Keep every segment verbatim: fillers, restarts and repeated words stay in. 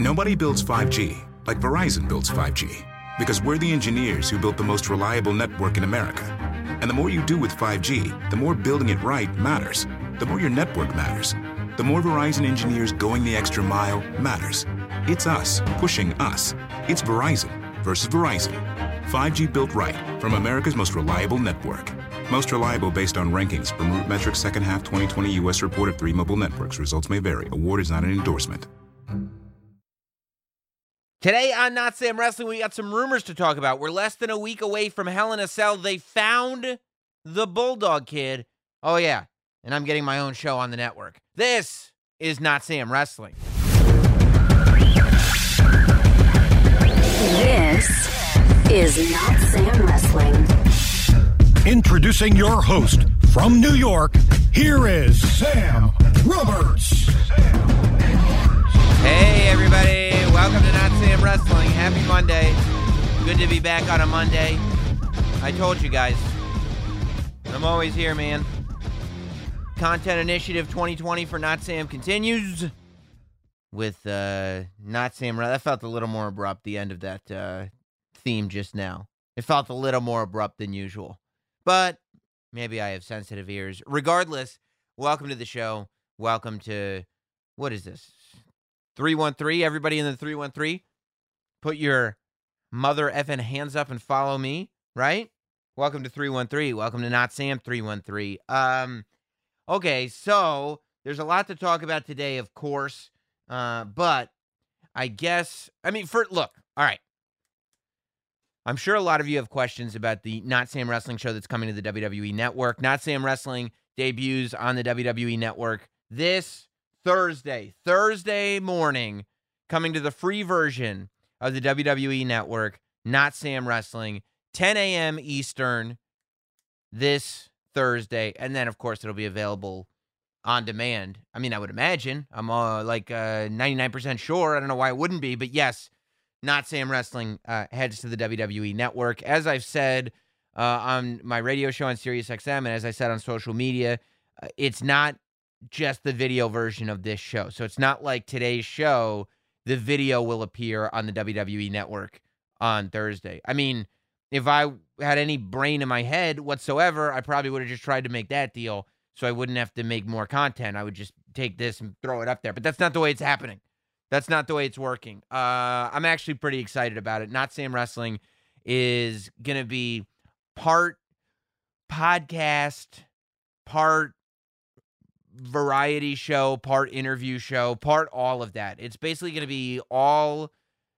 Nobody builds five G like Verizon builds five G, because we're the engineers who built the most reliable network in America. And the more you do with five G, the more building it right matters. The more your network matters. The more Verizon engineers going the extra mile matters. It's us pushing us. It's Verizon versus Verizon. five G built right from America's most reliable network. Most reliable based on rankings from RootMetrics second half twenty twenty U S report of three mobile networks. Results may vary. Award is not an endorsement. Today on Not Sam Wrestling, we got some rumors to talk about. We're less than a week away from Hell in a Cell. They found the Bulldog Kid. Oh, yeah. And I'm getting my own show on the network. This is Not Sam Wrestling. This is Not Sam Wrestling. Introducing your host from New York, here is Sam Roberts. Hey, everybody. Welcome to Not Sam Wrestling. Happy Monday. Good to be back on a Monday. I told you guys. I'm always here, man. Content Initiative twenty twenty for Not Sam continues with uh, Not Sam. That felt a little more abrupt, the end of that uh, theme just now. It felt a little more abrupt than usual. But maybe I have sensitive ears. Regardless, welcome to the show. Welcome to, what is this? three one three, everybody in the three one three, put your mother effing hands up and follow me, right? Welcome to three one three. Welcome to Not Sam three one three. Um, okay, so there's a lot to talk about today, of course, uh, but I guess, I mean, for look, all right. I'm sure a lot of you have questions about the Not Sam Wrestling show that's coming to the W W E Network. Not Sam Wrestling debuts on the W W E Network this Thursday, Thursday morning, coming to the free version of the W W E Network, Not Sam Wrestling, ten a.m. Eastern this Thursday. And then, of course, it'll be available on demand. I mean, I would imagine. I'm uh, like uh, ninety-nine percent sure. I don't know why it wouldn't be. But yes, Not Sam Wrestling uh, heads to the W W E Network. As I've said uh, on my radio show on SiriusXM, and as I said on social media, uh, it's not just the video version of this show. So it's not like today's show, the video will appear on the W W E Network on Thursday. I mean, if I had any brain in my head whatsoever, I probably would have just tried to make that deal so I wouldn't have to make more content. I would just take this and throw it up there. But that's not the way it's happening. That's not the way it's working. Uh, I'm actually pretty excited about it. Not Sam Wrestling is going to be part podcast, part variety show, part interview show, part all of that. It's basically going to be all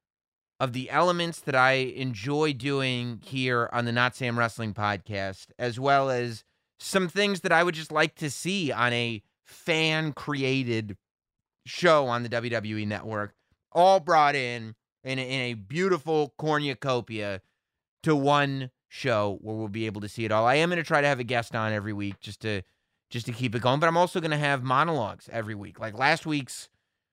of the elements that I enjoy doing here on the Not Sam Wrestling podcast, as well as some things that I would just like to see on a fan-created show on the W W E Network, all brought in in a, in a beautiful cornucopia to one show where we'll be able to see it all. I am going to try to have a guest on every week just to just to keep it going. But I'm also going to have monologues every week. Like last week's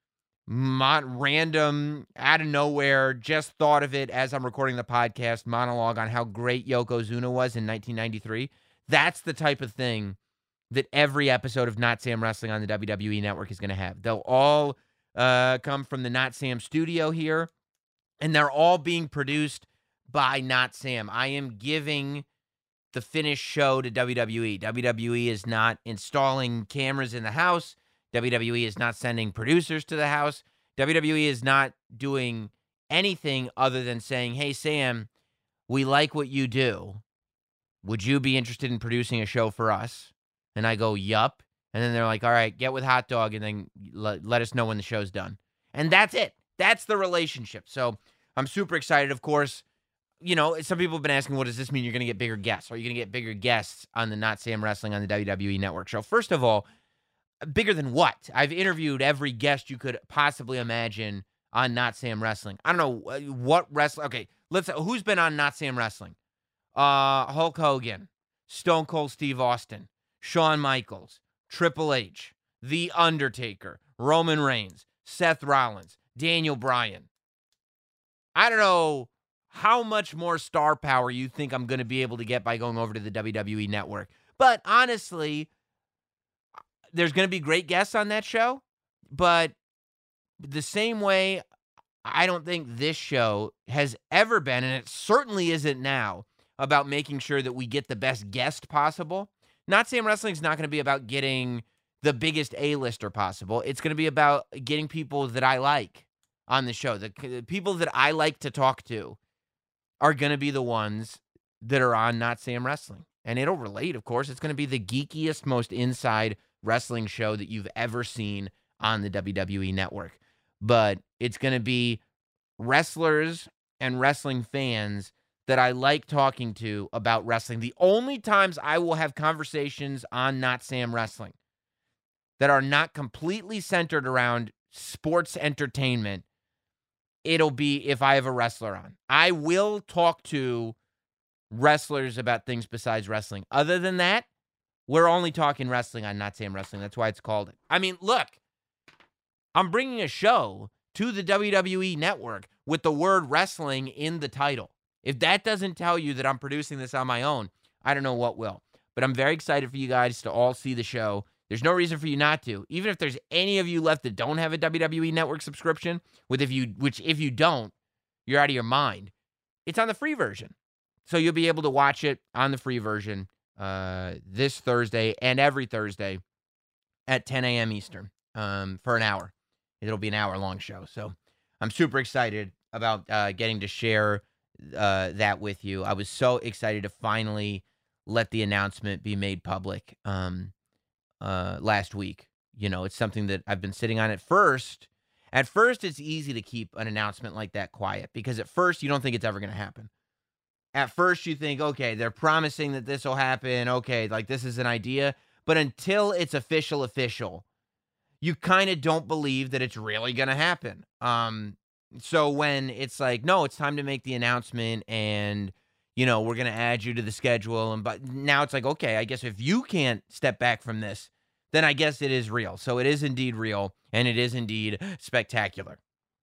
mon- random, out of nowhere, just thought of it as I'm recording the podcast, monologue on how great Yokozuna was in nineteen ninety-three. That's the type of thing that every episode of Not Sam Wrestling on the W W E Network is going to have. They'll all uh, come from the Not Sam studio here, and they're all being produced by Not Sam. I am giving the finished show to W W E. W W E is not installing cameras in the house. W W E is not sending producers to the house. W W E is not doing anything other than saying, hey, Sam, we like what you do. Would you be interested in producing a show for us? And I go, yup. And then they're like, all right, get with Hot Dog and then let, let us know when the show's done. And that's it. That's the relationship. So I'm super excited, of course. You know, some people have been asking, what does this mean? You're going to get bigger guests. Are you going to get bigger guests on the Not Sam Wrestling on the W W E Network show? First of all, bigger than what? I've interviewed every guest you could possibly imagine on Not Sam Wrestling. I don't know what wrestler. Okay, let's. Who's been on Not Sam Wrestling? Uh, Hulk Hogan, Stone Cold Steve Austin, Shawn Michaels, Triple H, The Undertaker, Roman Reigns, Seth Rollins, Daniel Bryan. I don't know how much more star power you think I'm going to be able to get by going over to the W W E Network. But honestly, there's going to be great guests on that show. But the same way I don't think this show has ever been, and it certainly isn't now, about making sure that we get the best guest possible. Not Sam Wrestling's not going to be about getting the biggest A-lister possible. It's going to be about getting people that I like on the show. The, the people that I like to talk to are going to be the ones that are on Not Sam Wrestling. And it'll relate, of course. It's going to be the geekiest, most inside wrestling show that you've ever seen on the W W E Network. But it's going to be wrestlers and wrestling fans that I like talking to about wrestling. The only times I will have conversations on Not Sam Wrestling that are not completely centered around sports entertainment, it'll be if I have a wrestler on. I will talk to wrestlers about things besides wrestling. Other than that, we're only talking wrestling on Not Sam Wrestling. That's why it's called it. I mean, look, I'm bringing a show to the W W E Network with the word wrestling in the title. If that doesn't tell you that I'm producing this on my own, I don't know what will. But I'm very excited for you guys to all see the show. There's no reason for you not to. Even if there's any of you left that don't have a W W E Network subscription, with if you, which if you don't, you're out of your mind. It's on the free version. So you'll be able to watch it on the free version uh, this Thursday and every Thursday at ten a.m. Eastern um, for an hour. It'll be an hour-long show. So I'm super excited about uh, getting to share uh, that with you. I was so excited to finally let the announcement be made public um, uh, last week. You know, it's something that I've been sitting on at first. At first, it's easy to keep an announcement like that quiet because at first, you don't think it's ever going to happen. At first, you think, okay, they're promising that this will happen. Okay, like this is an idea. But until it's official, official, you kind of don't believe that it's really going to happen. Um, so when it's like, no, it's time to make the announcement and, you know, we're going to add you to the schedule. And but now it's like, okay, I guess if you can't step back from this, then I guess it is real. So it is indeed real and it is indeed spectacular.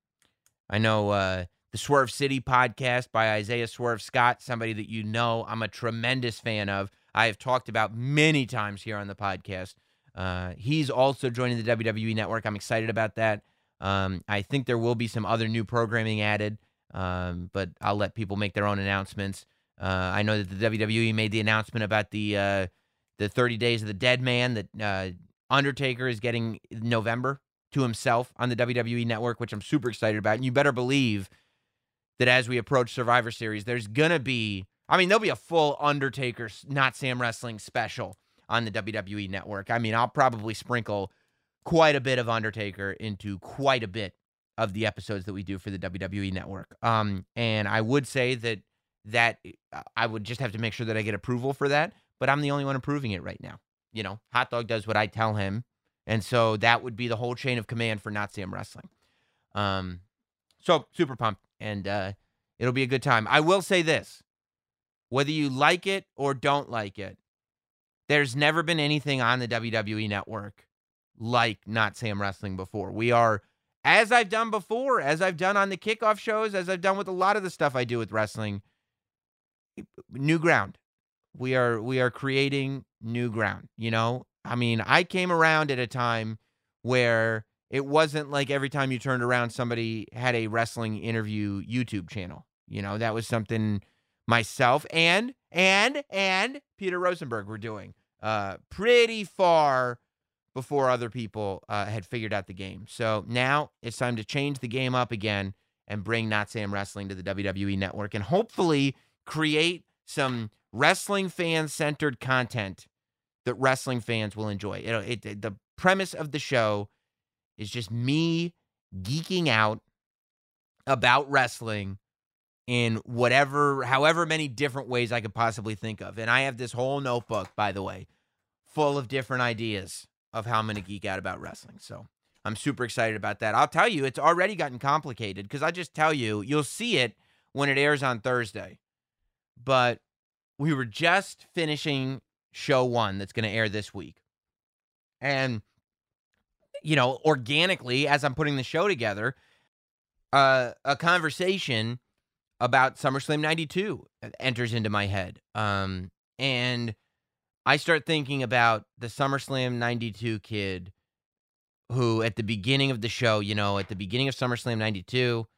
I know uh, the Swerve City podcast by Isaiah Swerve Scott, somebody that you know I'm a tremendous fan of. I have talked about many times here on the podcast. Uh, he's also joining the W W E Network. I'm excited about that. Um, I think there will be some other new programming added, um, but I'll let people make their own announcements. Uh, I know that the W W E made the announcement about the uh, the thirty Days of the Dead Man that uh, Undertaker is getting in November to himself on the W W E Network, which I'm super excited about. And you better believe that as we approach Survivor Series, there's going to be, I mean, there'll be a full Undertaker, Not Sam Wrestling special on the W W E Network. I mean, I'll probably sprinkle quite a bit of Undertaker into quite a bit of the episodes that we do for the W W E Network. Um, and I would say that that I would just have to make sure that I get approval for that, but I'm the only one approving it right now. You know, Hot Dog does what I tell him, and so that would be the whole chain of command for Not Sam Wrestling. Um, so super pumped, and uh, it'll be a good time. I will say this, whether you like it or don't like it, there's never been anything on the W W E Network like Not Sam Wrestling before. We are, as I've done before, as I've done on the kickoff shows, as I've done with a lot of the stuff I do with wrestling, new ground. We are we are creating new ground, you know? I mean, I came around at a time where it wasn't like every time you turned around, somebody had a wrestling interview YouTube channel. You know, that was something myself and, and, and Peter Rosenberg were doing uh, pretty far before other people uh, had figured out the game. So now it's time to change the game up again and bring Not Sam Wrestling to the W W E Network and hopefully create some wrestling fan-centered content that wrestling fans will enjoy. It, it, the premise of the show is just me geeking out about wrestling in whatever, however many different ways I could possibly think of. And I have this whole notebook, by the way, full of different ideas of how I'm going to geek out about wrestling. So I'm super excited about that. I'll tell you, it's already gotten complicated because I just tell you, you'll see it when it airs on Thursday. But we were just finishing show one that's going to air this week. And, you know, organically, as I'm putting the show together, uh, a conversation about SummerSlam ninety-two enters into my head. Um, and I start thinking about the SummerSlam ninety-two kid who at the beginning of the show, you know, at the beginning of SummerSlam ninety-two,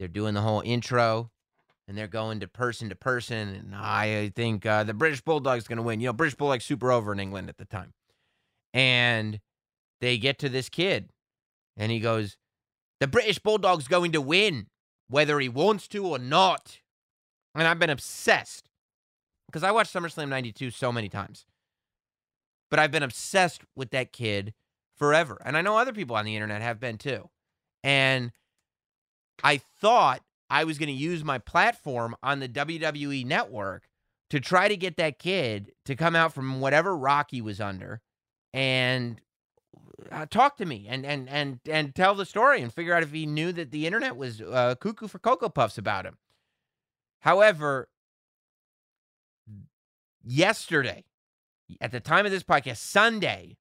they're doing the whole intro, and they're going to person to person, and I think uh, the British Bulldog's going to win. You know, British Bulldog's super over in England at the time. And they get to this kid, and he goes, the British Bulldog's going to win, whether he wants to or not. And I've been obsessed, because I watched SummerSlam ninety-two so many times. But I've been obsessed with that kid forever. And I know other people on the internet have been too. And I thought I was going to use my platform on the W W E network to try to get that kid to come out from whatever rock he was under and uh, talk to me and and and and tell the story and figure out if he knew that the internet was uh, cuckoo for Cocoa Puffs about him. However, yesterday, at the time of this podcast, Sunday,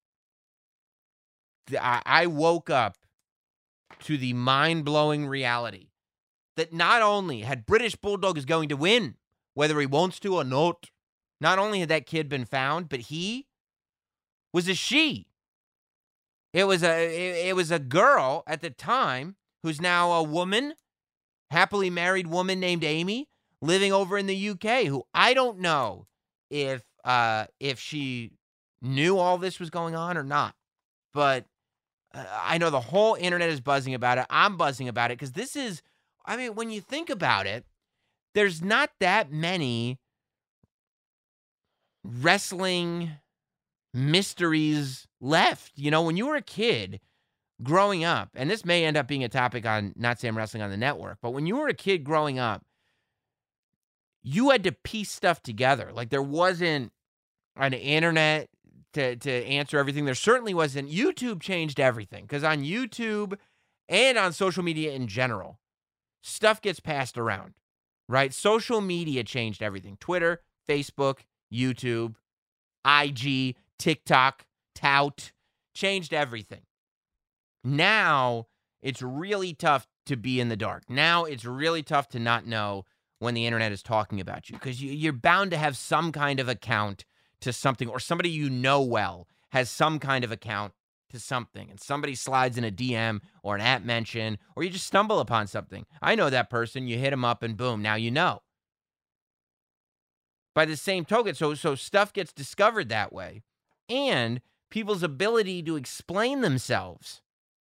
I, I woke up to the mind-blowing reality that not only had British Bulldog is going to win, whether he wants to or not, not only had that kid been found, but he was a she. It was a it, it was a girl at the time who's now a woman, happily married woman named Amy, living over in the U K, who I don't know if uh, if she knew all this was going on or not. But uh, I know the whole internet is buzzing about it. I'm buzzing about it because this is, I mean, when you think about it, there's not that many wrestling mysteries left. You know, when you were a kid growing up, and this may end up being a topic on Not Sam Wrestling on the network, but when you were a kid growing up, you had to piece stuff together. Like, there wasn't an internet to, to answer everything. There certainly wasn't. YouTube changed everything, because on YouTube and on social media in general, stuff gets passed around, right? Social media changed everything. Twitter, Facebook, YouTube, I G, TikTok, Tout, changed everything. Now, it's really tough to be in the dark. Now, it's really tough to not know when the internet is talking about you, because you, you're bound to have some kind of account to something, or somebody you know well has some kind of account to something, and somebody slides in a D M or an at mention, or you just stumble upon something. I know that person. You hit them up, and boom, now you know. By the same token, so so stuff gets discovered that way, and people's ability to explain themselves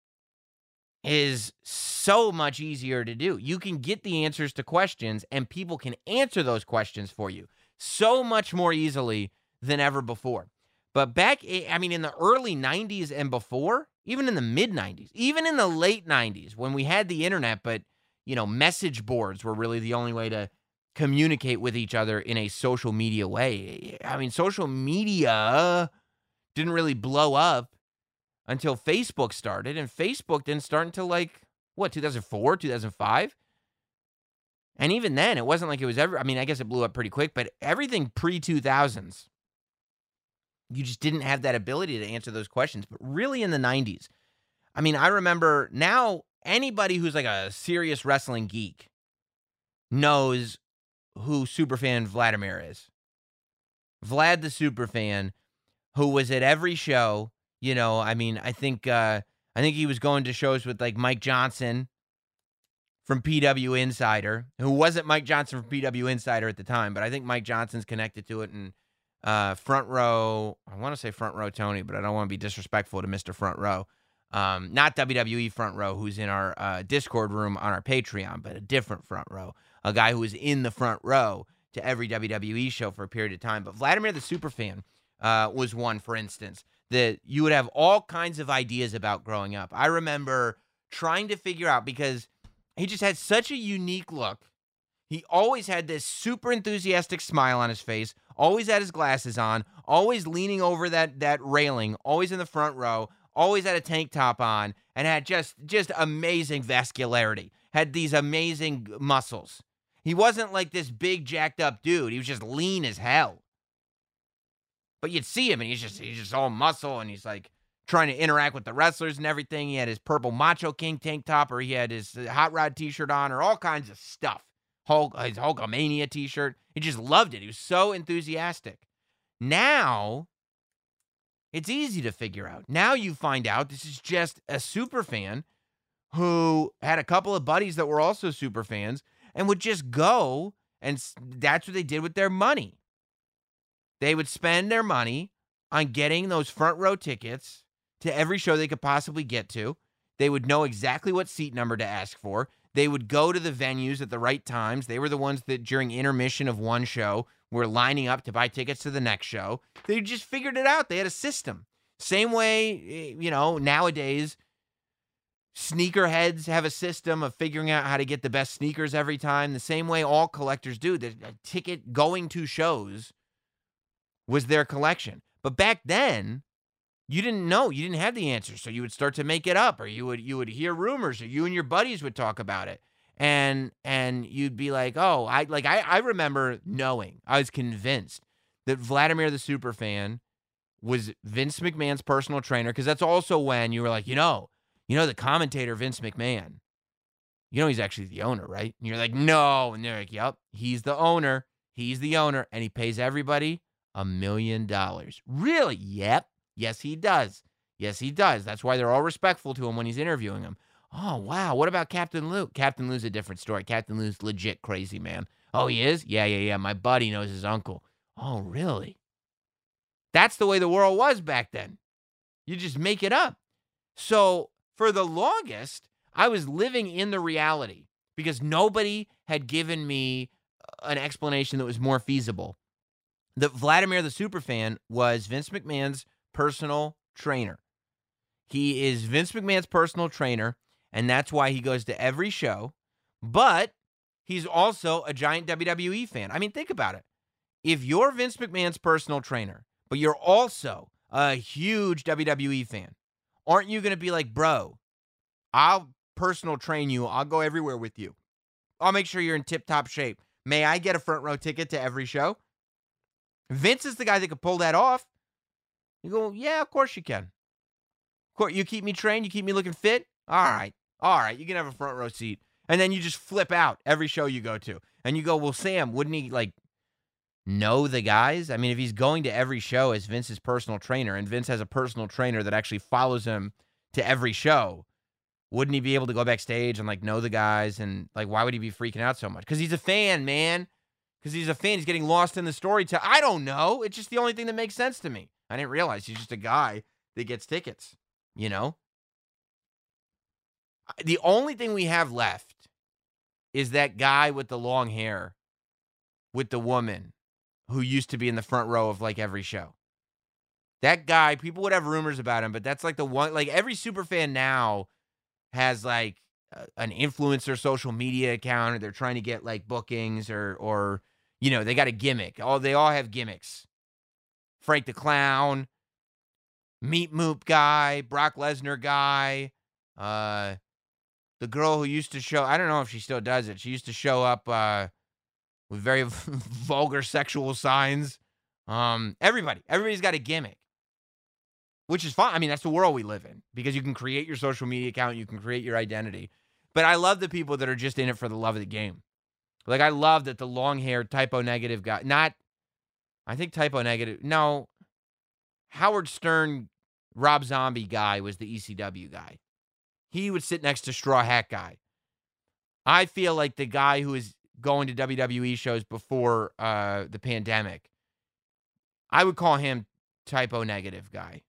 is so much easier to do. You can get the answers to questions, and people can answer those questions for you so much more easily than ever before. But back, I mean, in the early nineties and before, even in the mid nineties, even in the late nineties, when we had the internet, but, you know, message boards were really the only way to communicate with each other in a social media way. I mean, social media didn't really blow up until Facebook started, and Facebook didn't start until, like, what, two thousand four, two thousand five? And even then, it wasn't like it was ever, I mean, I guess it blew up pretty quick, but everything pre two thousands, you just didn't have that ability to answer those questions. But really in the nineties, I mean, I remember now anybody who's like a serious wrestling geek knows who Superfan Vladimir is. Vlad the Superfan, who was at every show. You know, I mean, I think uh, I think he was going to shows with like Mike Johnson from P W Insider, who wasn't Mike Johnson from P W Insider at the time, but I think Mike Johnson's connected to it. And uh, Front Row, I want to say Front Row Tony, but I don't want to be disrespectful to Mister Front Row. Um, not W W E Front Row, who's in our uh, Discord room on our Patreon, but a different Front Row. A guy who was in the front row to every W W E show for a period of time. But Vladimir the Superfan uh, was one, for instance, that you would have all kinds of ideas about growing up. I remember trying to figure out, because he just had such a unique look. He always had this super enthusiastic smile on his face, always had his glasses on, always leaning over that that railing, always in the front row, always had a tank top on, and had just, just amazing vascularity, had these amazing muscles. He wasn't like this big jacked up dude. He was just lean as hell. But you'd see him, and he's just he's just all muscle, and he's like trying to interact with the wrestlers and everything. He had his purple Macho King tank top, or he had his Hot Rod t-shirt on, or all kinds of stuff. Hulk, his Hulkamania t-shirt. He just loved it. He was so enthusiastic. Now, it's easy to figure out. Now you find out this is just a super fan who had a couple of buddies that were also super fans and would just go, and that's what they did with their money. They would spend their money on getting those front row tickets to every show they could possibly get to. They would know exactly what seat number to ask for. They would go to the venues at the right times. They were the ones that during intermission of one show were lining up to buy tickets to the next show. They just figured it out. They had a system. Same way, you know, nowadays, sneakerheads have a system of figuring out how to get the best sneakers every time. The same way all collectors do. The ticket going to shows was their collection. But back then, you didn't know. You didn't have the answer. So you would start to make it up, or you would you would hear rumors, or you and your buddies would talk about it. And and you'd be like, oh, I like I, I remember knowing, I was convinced that Vladimir the Superfan was Vince McMahon's personal trainer, because that's also when you were like, you know, you know the commentator Vince McMahon, you know he's actually the owner, right? And you're like, no. And they're like, yep, he's the owner. He's the owner, and he pays everybody a million dollars. Really? Yep. Yes, he does. Yes, he does. That's why they're all respectful to him when he's interviewing him. Oh, wow. What about Captain Lou? Captain Lou's a different story. Captain Lou's legit crazy, man. Oh, he is? Yeah, yeah, yeah. My buddy knows his uncle. Oh, really? That's the way the world was back then. You just make it up. So for the longest, I was living in the reality because nobody had given me an explanation that was more feasible. That Vladimir the Superfan was Vince McMahon's personal trainer. He is Vince McMahon's personal trainer, and that's why he goes to every show. But he's also a giant W W E fan. I mean, think about it. If you're Vince McMahon's personal trainer, but you're also a huge W W E fan, aren't you going to be like, bro, I'll personal train you. I'll go everywhere with you. I'll make sure you're in tip-top shape. May I get a front row ticket to every show? Vince is the guy that could pull that off. You go, yeah, of course you can. Of course, you keep me trained, you keep me looking fit. All right, all right, you can have a front row seat. And then you just flip out every show you go to. And you go, well, Sam, wouldn't he, like, know the guys? I mean, if he's going to every show as Vince's personal trainer, and Vince has a personal trainer that actually follows him to every show, wouldn't he be able to go backstage and, like, know the guys? And, like, why would he be freaking out so much? Because he's a fan, man. Because he's a fan. He's getting lost in the story. To, I don't know. It's just the only thing that makes sense to me. I didn't realize he's just a guy that gets tickets, you know? The only thing we have left is that guy with the long hair with the woman who used to be in the front row of, like, every show. That guy, people would have rumors about him, but that's, like, the one, like, every super fan now has, like, uh, an influencer social media account, or they're trying to get, like, bookings, or, or you know, they got a gimmick. Oh, they all have gimmicks. Frank the Clown, Meat Moop guy, Brock Lesnar guy, uh, the girl who used to show, I don't know if she still does it. She used to show up uh, with very vulgar sexual signs. Um, everybody, everybody's got a gimmick, which is fine. I mean, that's the world we live in, because you can create your social media account, you can create your identity. But I love the people that are just in it for the love of the game. Like, I love that the long-haired typo negative guy, not, I think typo negative, no, Howard Stern, Rob Zombie guy was the E C W guy. He would sit next to Straw Hat guy. I feel like the guy who is going to W W E shows before uh, the pandemic, I would call him typo negative guy.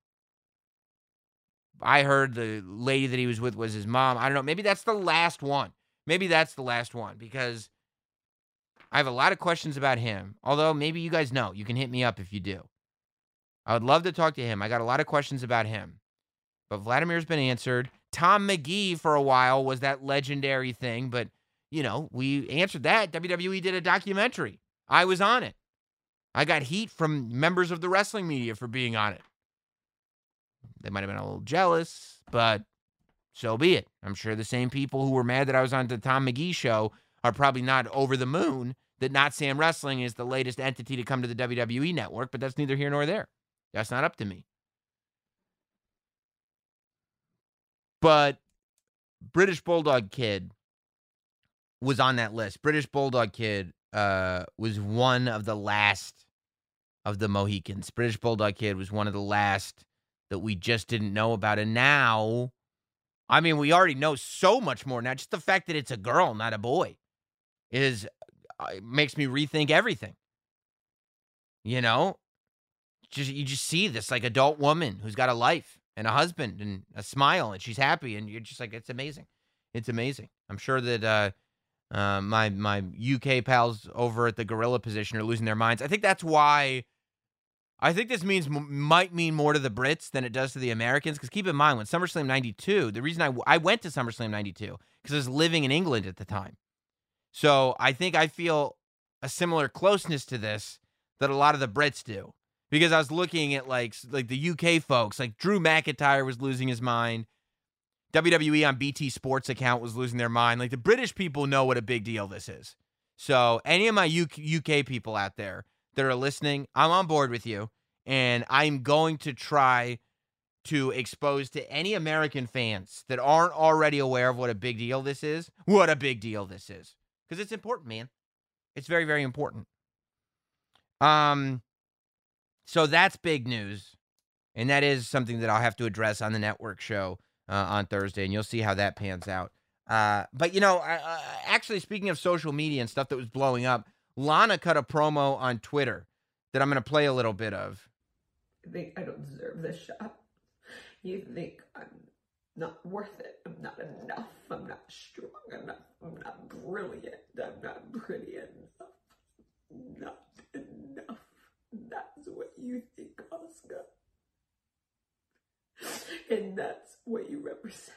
I heard the lady that he was with was his mom. I don't know. Maybe that's the last one. Maybe that's the last one, because I have a lot of questions about him. Although, maybe you guys know. You can hit me up if you do. I would love to talk to him. I got a lot of questions about him. But Vladimir's been answered. Tom McGee for a while was that legendary thing. But, you know, we answered that. W W E did a documentary. I was on it. I got heat from members of the wrestling media for being on it. They might have been a little jealous, but so be it. I'm sure the same people who were mad that I was on the Tom McGee show are probably not over the moon that Not Sam Wrestling is the latest entity to come to the W W E network, but that's neither here nor there. That's not up to me. But British Bulldog Kid was on that list. British Bulldog Kid uh, was one of the last of the Mohicans. British Bulldog Kid was one of the last that we just didn't know about. And now I mean, we already know so much more now. Just the fact that it's a girl, not a boy, is uh, makes me rethink everything. You know, just you just see this like adult woman who's got a life and a husband and a smile, and she's happy, and you're just like, it's amazing. It's amazing. I'm sure that uh, uh, my my U K pals over at the gorilla position are losing their minds. I think that's why. I think this means might mean more to the Brits than it does to the Americans. Because keep in mind, when SummerSlam ninety-two, the reason I, I went to SummerSlam ninety-two, because I was living in England at the time. So I think I feel a similar closeness to this that a lot of the Brits do. Because I was looking at like, like the U K folks, like Drew McIntyre was losing his mind. W W E on B T Sports account was losing their mind. Like the British people know what a big deal this is. So any of my U K people out there that are listening, I'm on board with you, and I'm going to try to expose to any American fans that aren't already aware of what a big deal this is, what a big deal this is. Because it's important, man. It's very, very important. Um, so that's big news, and that is something that I'll have to address on the network show uh, on Thursday, and you'll see how that pans out. Uh, but, you know, uh, actually, speaking of social media and stuff that was blowing up, Lana cut a promo on Twitter that I'm going to play a little bit of. I think I don't deserve this shot. You think I'm not worth it. I'm not enough. I'm not strong enough. I'm not brilliant. I'm not pretty enough. Not enough. That's what you think, Asuka. And that's what you represent.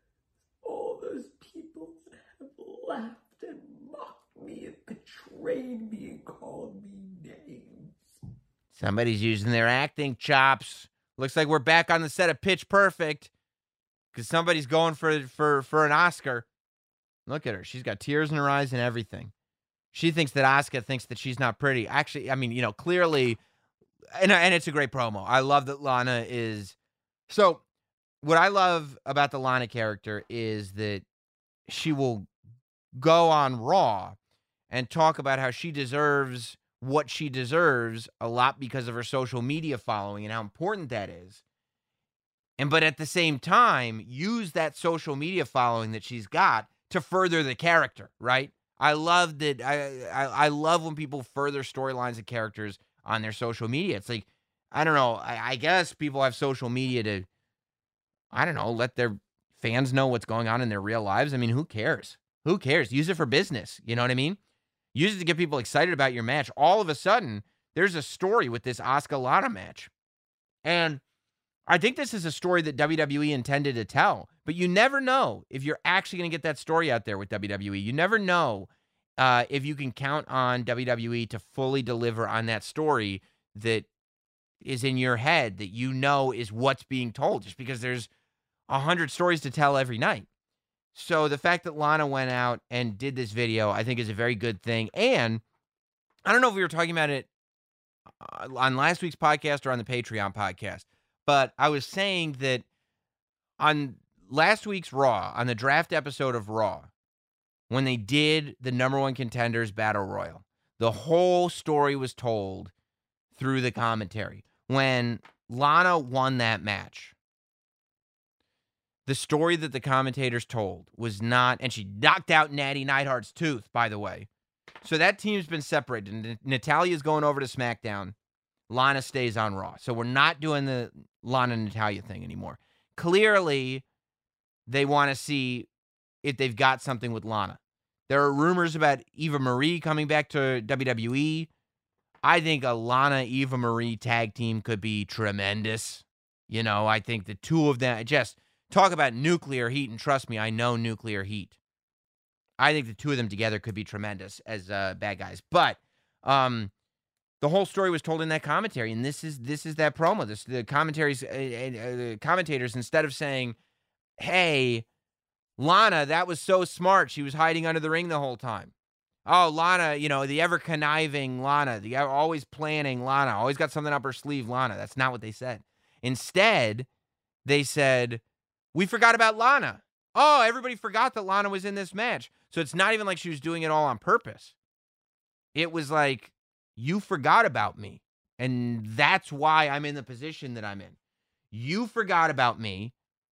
All those people that have laughed and mocked me and betrayed me and called me names. Somebody's using their acting chops. Looks like we're back on the set of Pitch Perfect because somebody's going for, for, for an Oscar. Look at her. She's got tears in her eyes and everything. She thinks that Asuka thinks that she's not pretty. Actually, I mean, you know, clearly, and, and it's a great promo. I love that Lana is... So, what I love about the Lana character is that she will go on Raw and talk about how she deserves what she deserves a lot because of her social media following and how important that is. And but at the same time, use that social media following that she's got to further the character, right? I love that. I, I, I love when people further storylines and characters on their social media. It's like, I don't know, I, I guess people have social media to, I don't know, let their fans know what's going on in their real lives. I mean, who cares? Who cares? Use it for business. You know what I mean? Use it to get people excited about your match. All of a sudden, there's a story with this Asuka Lana match. And I think this is a story that W W E intended to tell. But you never know if you're actually going to get that story out there with W W E. You never know uh, if you can count on W W E to fully deliver on that story that is in your head that you know is what's being told. Just because there's a hundred stories to tell every night. So the fact that Lana went out and did this video, I think is a very good thing. And I don't know if we were talking about it on last week's podcast or on the Patreon podcast, but I was saying that on last week's Raw, on the draft episode of Raw, when they did the number one contenders battle royal, the whole story was told through the commentary. When Lana won that match, the story that the commentators told was not, and she knocked out Natty Neidhart's tooth, by the way. So that team's been separated. Natalya's going over to SmackDown. Lana stays on Raw. So we're not doing the Lana and Natalya thing anymore. Clearly, they want to see if they've got something with Lana. There are rumors about Eva Marie coming back to W W E. I think a Lana Eva Marie tag team could be tremendous. You know, I think the two of them just... Talk about nuclear heat, and trust me, I know nuclear heat. I think the two of them together could be tremendous as uh, bad guys. But um, the whole story was told in that commentary, and this is this is that promo. This the commentaries, uh, uh, commentators, instead of saying, "Hey, Lana, that was so smart. She was hiding under the ring the whole time." Oh, Lana, you know, the ever conniving Lana, the always planning Lana, always got something up her sleeve, Lana. That's not what they said. Instead, they said, we forgot about Lana. Oh, everybody forgot that Lana was in this match. So it's not even like she was doing it all on purpose. It was like, you forgot about me. And that's why I'm in the position that I'm in. You forgot about me.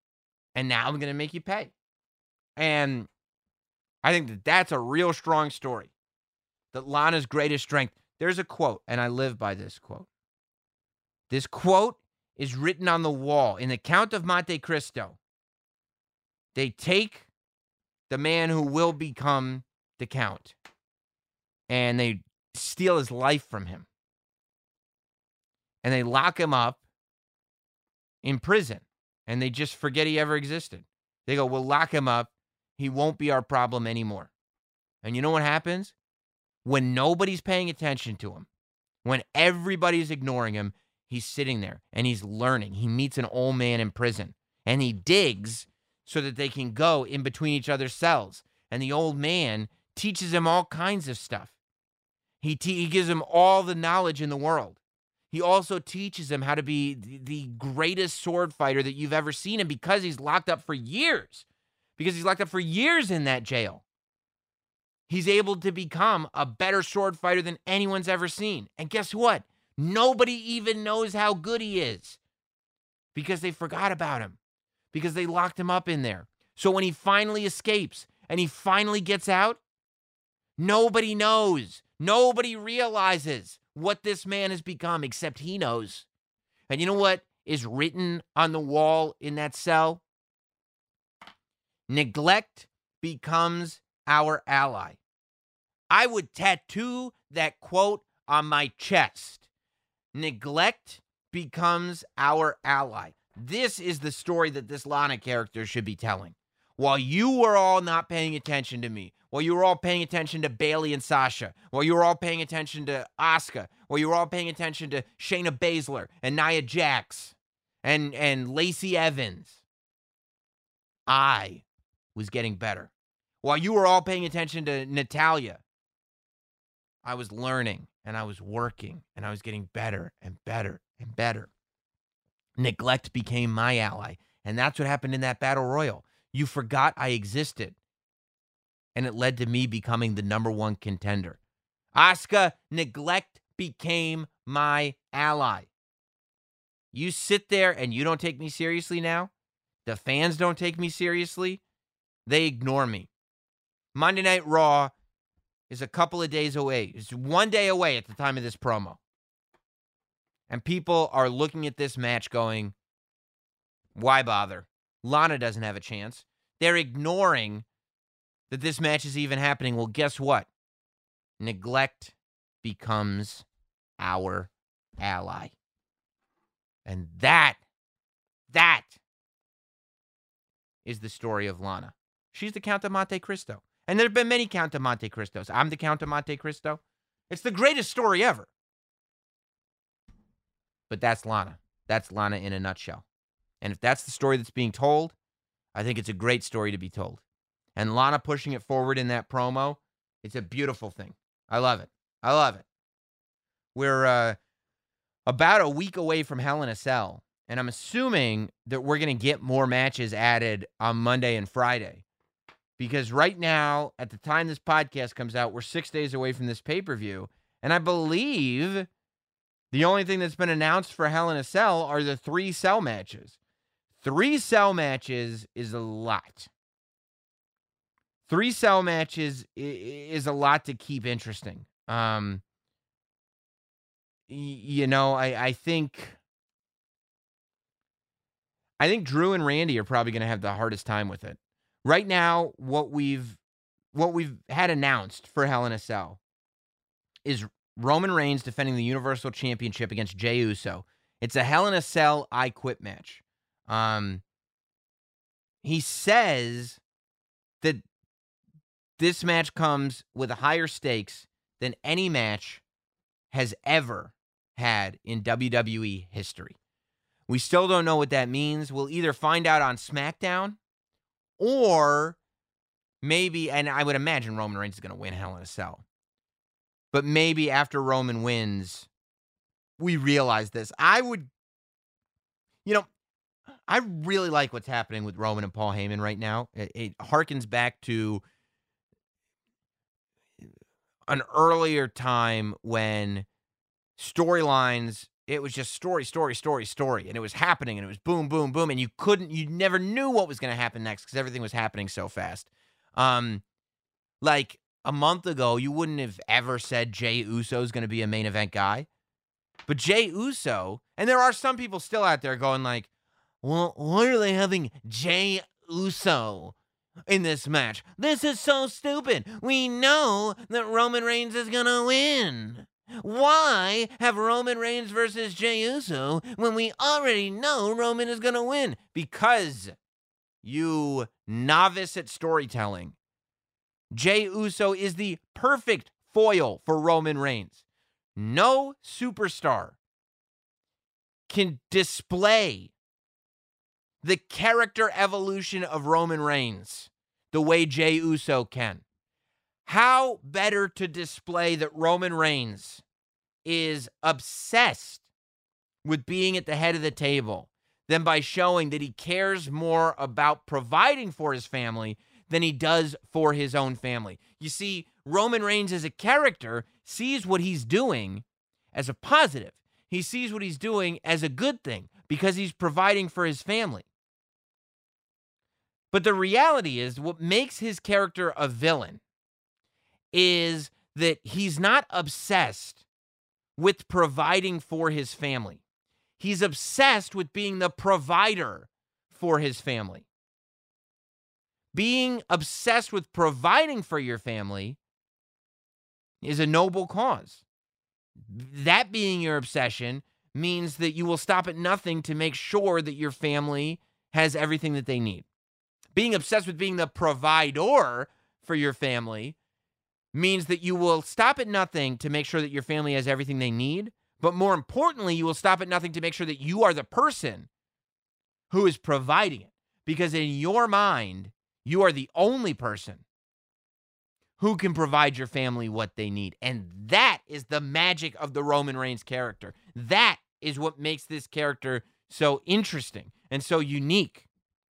And now I'm going to make you pay. And I think that that's a real strong story. That Lana's greatest strength. There's a quote, and I live by this quote. This quote is written on the wall in the Count of Monte Cristo. They take the man who will become the Count, and they steal his life from him. And they lock him up in prison, and they just forget he ever existed. They go, we'll lock him up. He won't be our problem anymore. And you know what happens? When nobody's paying attention to him, when everybody's ignoring him, he's sitting there and he's learning. He meets an old man in prison and he digs so that they can go in between each other's cells. And the old man teaches him all kinds of stuff. He, te- he gives him all the knowledge in the world. He also teaches him how to be the, the greatest sword fighter that you've ever seen. And because he's locked up for years, because he's locked up for years in that jail, he's able to become a better sword fighter than anyone's ever seen. And guess what? Nobody even knows how good he is because they forgot about him, because they locked him up in there. So when he finally escapes and he finally gets out, nobody knows. Nobody realizes what this man has become except he knows. And you know what is written on the wall in that cell? Neglect becomes our ally. I would tattoo that quote on my chest. Neglect becomes our ally. This is the story that this Lana character should be telling. While you were all not paying attention to me, while you were all paying attention to Bayley and Sasha, while you were all paying attention to Asuka, while you were all paying attention to Shayna Baszler and Nia Jax and, and Lacey Evans, I was getting better. While you were all paying attention to Natalya, I was learning and I was working and I was getting better and better and better. Neglect became my ally. And that's what happened in that battle royal. You forgot I existed. And it led to me becoming the number one contender. Asuka, neglect became my ally. You sit there and you don't take me seriously now. The fans don't take me seriously. They ignore me. Monday Night Raw is a couple of days away. It's one day away at the time of this promo. And people are looking at this match going, why bother? Lana doesn't have a chance. They're ignoring that this match is even happening. Well, guess what? Neglect becomes our ally. And that, that is the story of Lana. She's the Count of Monte Cristo. And there have been many Count of Monte Cristos. I'm the Count of Monte Cristo. It's the greatest story ever. But that's Lana. That's Lana in a nutshell. And if that's the story that's being told, I think it's a great story to be told. And Lana pushing it forward in that promo, it's a beautiful thing. I love it. I love it. We're uh, about a week away from Hell in a Cell, and I'm assuming that we're going to get more matches added on Monday and Friday. Because right now, at the time this podcast comes out, we're six days away from this pay-per-view, and I believe the only thing that's been announced for Hell in a Cell are the three cell matches. Three cell matches is a lot. Three cell matches is a lot to keep interesting. Um, you know, I, I think I think Drew and Randy are probably going to have the hardest time with it. Right now, what we've what we've had announced for Hell in a Cell is Roman Reigns defending the Universal Championship against Jey Uso. It's a Hell in a Cell I Quit match. Um, he says that this match comes with higher stakes than any match has ever had in W W E history. We still don't know what that means. We'll either find out on SmackDown or maybe, and I would imagine Roman Reigns is going to win Hell in a Cell. But maybe after Roman wins, we realize this. I would, you know, I really like what's happening with Roman and Paul Heyman right now. It, it harkens back to an earlier time when storylines it was just story, story, story, story. And it was happening, and it was boom, boom, boom. And you couldn't, you never knew what was going to happen next because everything was happening so fast. Um, like a month ago, you wouldn't have ever said Jey Uso is going to be a main event guy. But Jey Uso, and there are some people still out there going like, well, why are they having Jey Uso in this match? This is so stupid. We know that Roman Reigns is going to win. Why have Roman Reigns versus Jey Uso when we already know Roman is going to win? Because you novice at storytelling. Jey Uso is the perfect foil for Roman Reigns. No superstar can display the character evolution of Roman Reigns the way Jey Uso can. How better to display that Roman Reigns is obsessed with being at the head of the table than by showing that he cares more about providing for his family than he does for his own family. You see, Roman Reigns as a character sees what he's doing as a positive. He sees what he's doing as a good thing because he's providing for his family. But the reality is, what makes his character a villain is that he's not obsessed with providing for his family. He's obsessed with being the provider for his family. Being obsessed with providing for your family is a noble cause. That being your obsession means that you will stop at nothing to make sure that your family has everything that they need. Being obsessed with being the provider for your family means that you will stop at nothing to make sure that your family has everything they need, but more importantly, you will stop at nothing to make sure that you are the person who is providing it. Because in your mind, you are the only person who can provide your family what they need. And that is the magic of the Roman Reigns character. That is what makes this character so interesting and so unique.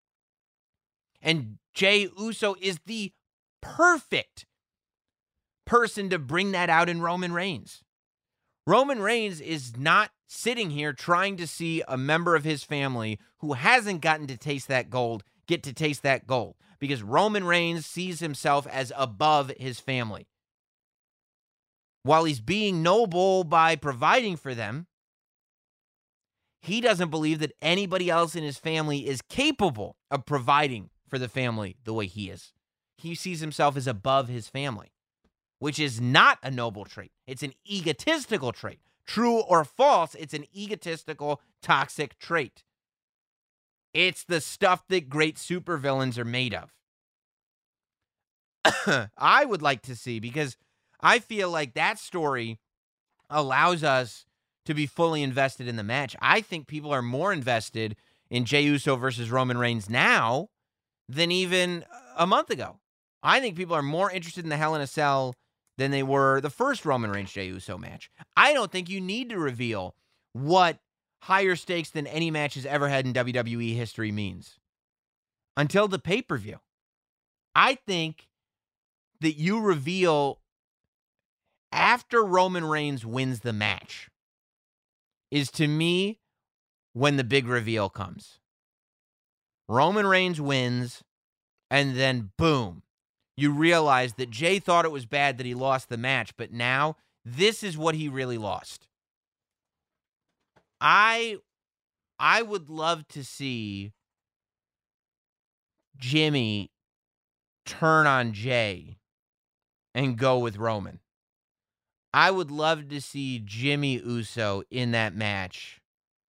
And Jey Uso is the perfect person to bring that out in Roman Reigns. Roman Reigns is not sitting here trying to see a member of his family who hasn't gotten to taste that gold get to taste that gold, because Roman Reigns sees himself as above his family. While he's being noble by providing for them, he doesn't believe that anybody else in his family is capable of providing for the family the way he is. He sees himself as above his family, which is not a noble trait. It's an egotistical trait. True or false, it's an egotistical, toxic trait. It's the stuff that great supervillains are made of. I would like to see, because I feel like that story allows us to be fully invested in the match. I think people are more invested in Jey Uso versus Roman Reigns now than even a month ago. I think people are more interested in the Hell in a Cell than they were the first Roman Reigns Jey Uso match. I don't think you need to reveal what higher stakes than any match has ever had in W W E history means until the pay-per-view. I think that you reveal after Roman Reigns wins the match is, to me, when the big reveal comes. Roman Reigns wins, and then boom, you realize that Jey thought it was bad that he lost the match, but now this is what he really lost. I I would love to see Jimmy turn on Jey and go with Roman. I would love to see Jimmy Uso in that match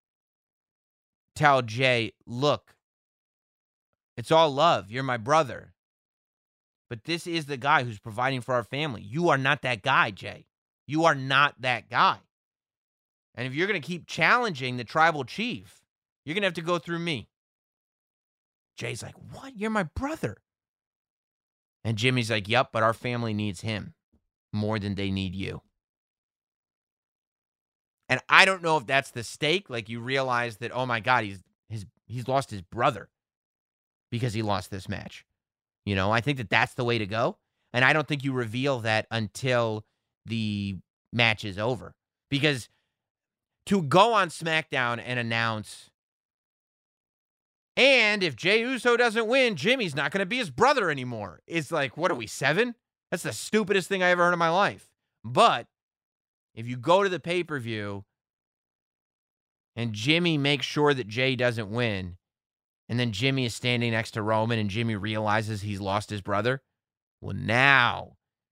tell Jey, look, it's all love. You're my brother. But this is the guy who's providing for our family. You are not that guy, Jey. You are not that guy. And if you're going to keep challenging the tribal chief, you're going to have to go through me. Jay's like, what? You're my brother. And Jimmy's like, yep, but our family needs him more than they need you. And I don't know if that's the stake. Like, you realize that, oh my God, he's his he's lost his brother because he lost this match. You know, I think that that's the way to go. And I don't think you reveal that until the match is over. Because to go on SmackDown and announce, and if Jey Uso doesn't win, Jimmy's not going to be his brother anymore. It's like, what are we, seven? That's the stupidest thing I ever heard in my life. But if you go to the pay-per-view and Jimmy makes sure that Jey doesn't win, and then Jimmy is standing next to Roman and Jimmy realizes he's lost his brother, well, now,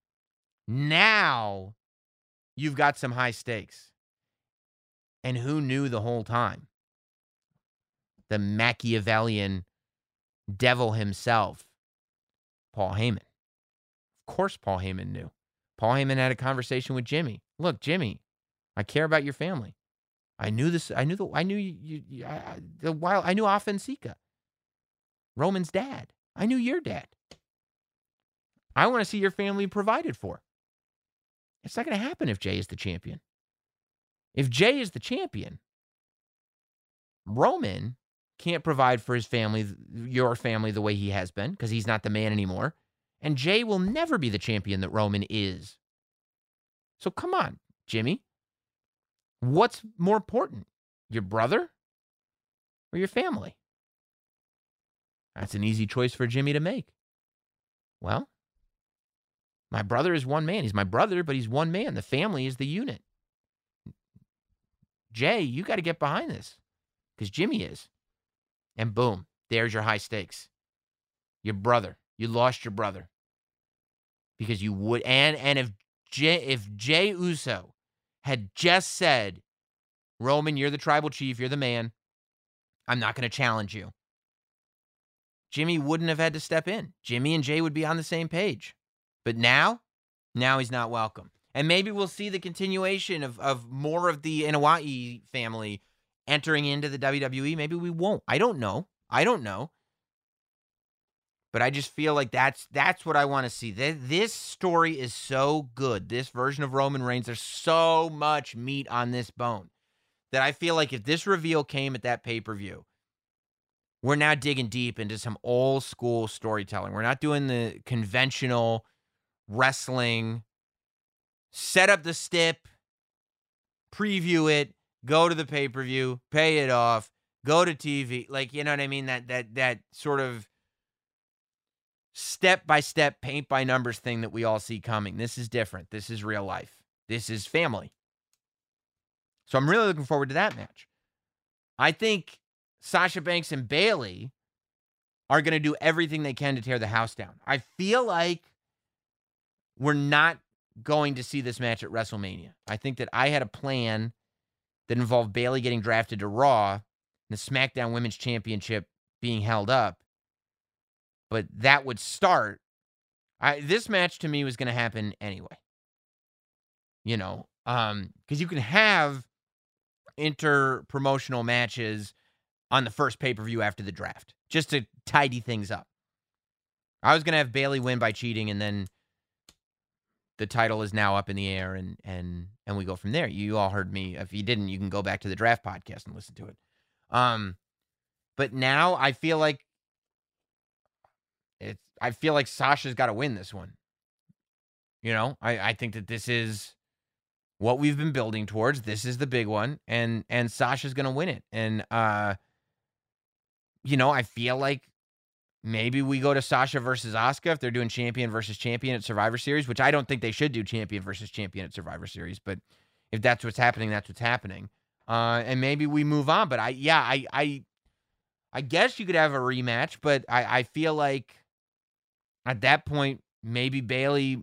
now you've got some high stakes. And who knew the whole time? The Machiavellian devil himself, Paul Heyman. Of course Paul Heyman knew. Paul Heyman had a conversation with Jimmy. Look, Jimmy, I care about your family. I knew this. I knew the. I knew you. you I, the while I knew Offensika, Roman's dad. I knew your dad. I want to see your family provided for. It's not going to happen if Jey is the champion. If Jey is the champion, Roman can't provide for his family, your family, the way he has been, because he's not the man anymore. And Jey will never be the champion that Roman is. So come on, Jimmy. What's more important, your brother or your family? That's an easy choice for Jimmy to make. Well, my brother is one man. He's my brother, but he's one man. The family is the unit. Jey, you got to get behind this because Jimmy is. And boom, there's your high stakes. Your brother. You lost your brother. Because you would, and and if Jey, if Jey Uso had just said, Roman, you're the tribal chief, you're the man, I'm not going to challenge you, Jimmy wouldn't have had to step in. Jimmy and Jey would be on the same page. But now, now he's not welcome. And maybe we'll see the continuation of, of more of the Inoue family entering into the W W E. Maybe we won't. I don't know. I don't know. But I just feel like that's that's what I want to see. This story is so good. This version of Roman Reigns, there's so much meat on this bone that I feel like if this reveal came at that pay-per-view, we're now digging deep into some old school storytelling. We're not doing the conventional wrestling, set up the stip, preview it, go to the pay-per-view, pay it off, go to T V. Like, you know what I mean? That that that sort of step-by-step, paint-by-numbers thing that we all see coming. This is different. This is real life. This is family. So I'm really looking forward to that match. I think Sasha Banks and Bayley are going to do everything they can to tear the house down. I feel like we're not going to see this match at WrestleMania. I think that I had a plan that involved Bayley getting drafted to Raw and the SmackDown Women's Championship being held up. But that would start. I, this match to me was going to happen anyway. You know, um, because you can have inter-promotional matches on the first pay-per-view after the draft, just to tidy things up. I was going to have Bayley win by cheating, and then the title is now up in the air, and and and we go from there. You all heard me. If you didn't, you can go back to the draft podcast and listen to it. Um, but now I feel like it's. I feel like Sasha's got to win this one. You know, I I think that this is what we've been building towards. This is the big one, and and Sasha's going to win it. And uh, you know, I feel like maybe we go to Sasha versus Asuka if they're doing champion versus champion at Survivor Series, which I don't think they should do champion versus champion at Survivor Series. But if that's what's happening, that's what's happening. Uh, and maybe we move on. But I, yeah, I, I, I guess you could have a rematch. But I, I feel like at that point, maybe Bayley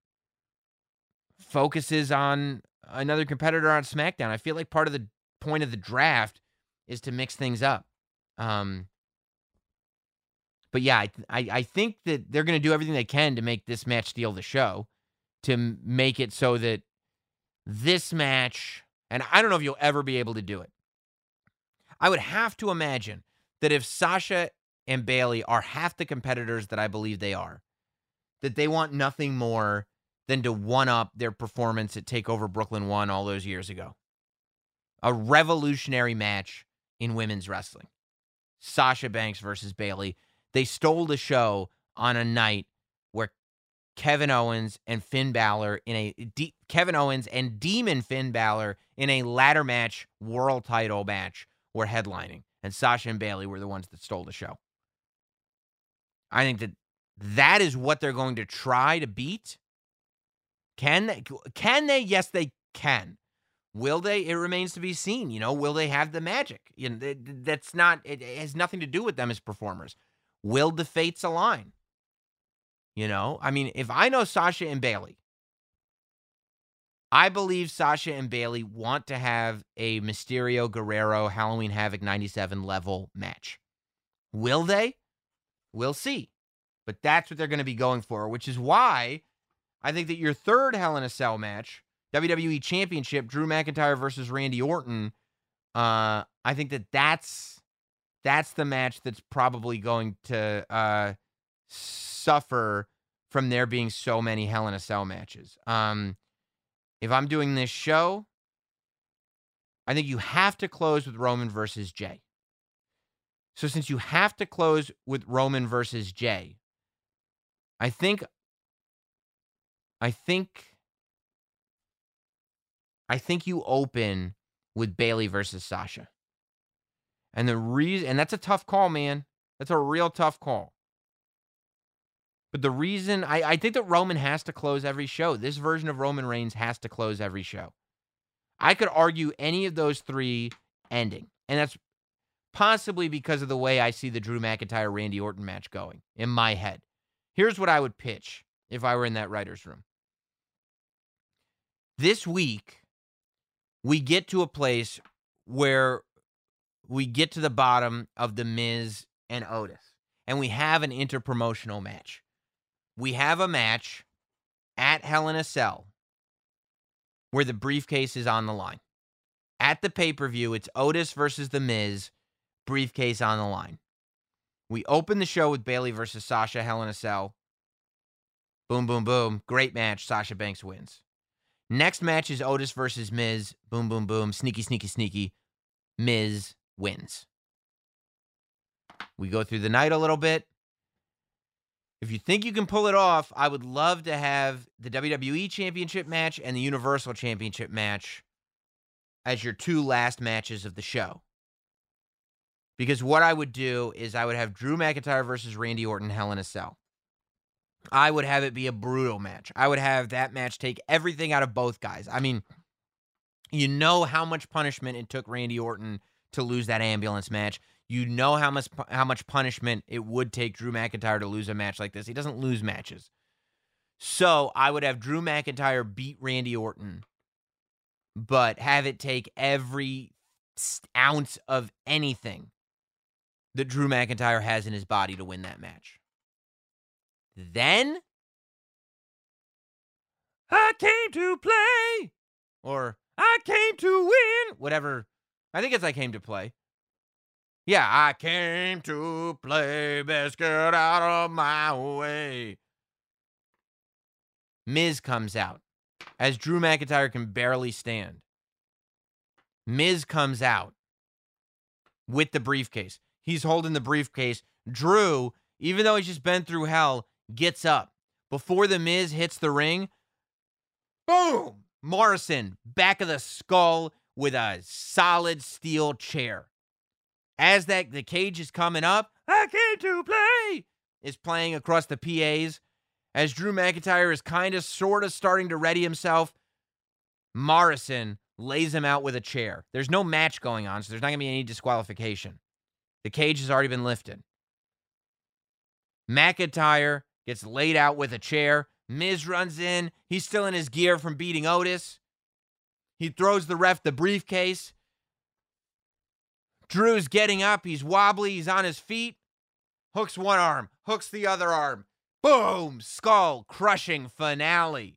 focuses on another competitor on SmackDown. I feel like part of the point of the draft is to mix things up. Um, But yeah, I, I I think that they're going to do everything they can to make this match steal the show, to make it so that this match, and I don't know if you'll ever be able to do it. I would have to imagine that if Sasha and Bayley are half the competitors that I believe they are, that they want nothing more than to one-up their performance at TakeOver Brooklyn one all those years ago. A revolutionary match in women's wrestling. Sasha Banks versus Bayley. They stole the show on a night where Kevin Owens and Finn Balor in a D, Kevin Owens and Demon Finn Balor in a ladder match, world title match, were headlining, and Sasha and Bayley were the ones that stole the show. I think that that is what they're going to try to beat. Can they? Can they? Yes, they can. Will they? It remains to be seen. You know, will they have the magic? You know, that's not. It has nothing to do with them as performers. Will the fates align? You know, I mean, if I know Sasha and Bayley, I believe Sasha and Bayley want to have a Mysterio Guerrero Halloween Havoc ninety-seven level match. Will they? We'll see. But that's what they're going to be going for, which is why I think that your third Hell in a Cell match, W W E Championship, Drew McIntyre versus Randy Orton, uh, I think that that's, that's the match that's probably going to uh, suffer from there being so many Hell in a Cell matches. Um, if I'm doing this show, I think you have to close with Roman versus Jay. So since you have to close with Roman versus Jay, I think, I think, I think you open with Bayley versus Sasha. And the reason, and that's a tough call, man. That's a real tough call. But the reason, I, I think that Roman has to close every show. This version of Roman Reigns has to close every show. I could argue any of those three ending. And that's possibly because of the way I see the Drew McIntyre-Randy Orton match going in my head. Here's what I would pitch if I were in that writer's room. This week, we get to a place where we get to the bottom of The Miz and Otis, and we have an interpromotional match. We have a match at Hell in a Cell where the briefcase is on the line. At the pay-per-view, it's Otis versus The Miz, briefcase on the line. We open the show with Bayley versus Sasha, Hell in a Cell. Boom, boom, boom. Great match. Sasha Banks wins. Next match is Otis versus Miz. Boom, boom, boom. Sneaky, sneaky, sneaky. Miz wins. We go through the night a little bit. If you think you can pull it off, I would love to have the W W E Championship match and the Universal Championship match as your two last matches of the show. Because what I would do is I would have Drew McIntyre versus Randy Orton, Hell in a Cell. I would have it be a brutal match. I would have that match take everything out of both guys. I mean, you know how much punishment it took Randy Orton to lose that ambulance match. You know how much how much punishment it would take Drew McIntyre to lose a match like this. He doesn't lose matches. So I would have Drew McIntyre beat Randy Orton, but have it take every ounce of anything that Drew McIntyre has in his body to win that match. Then, I came to play, or I came to win, whatever. I think it's I came to play. Yeah, I came to play, best get out of my way. Miz comes out, as Drew McIntyre can barely stand. Miz comes out with the briefcase. He's holding the briefcase. Drew, even though he's just been through hell, gets up. Before the Miz hits the ring, boom! Morrison, back of the skull with a solid steel chair. As that the cage is coming up, I came to play, is playing across the P As. As Drew McIntyre is kind of, sort of starting to ready himself, Morrison lays him out with a chair. There's no match going on, so there's not going to be any disqualification. The cage has already been lifted. McIntyre gets laid out with a chair. Miz runs in. He's still in his gear from beating Otis. He throws the ref the briefcase. Drew's getting up. He's wobbly. He's on his feet. Hooks one arm. Hooks the other arm. Boom! Skull crushing finale.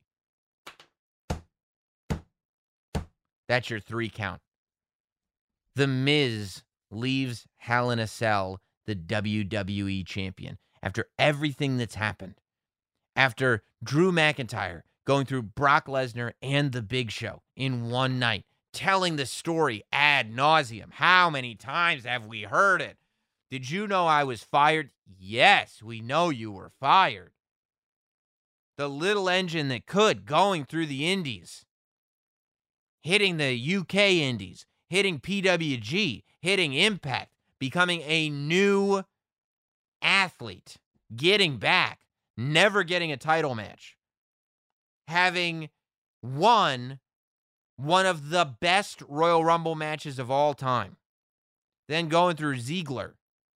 That's your three count. The Miz leaves Hell in a Cell the W W E champion after everything that's happened. After Drew McIntyre going through Brock Lesnar and The Big Show in one night, telling the story ad nauseum. How many times have we heard it? Did you know I was fired? Yes, we know you were fired. the little engine that could, going through the indies, hitting the U K indies, hitting P W G, hitting Impact, becoming a new athlete, getting back, never getting a title match, having won one of the best Royal Rumble matches of all time, then going through Ziggler,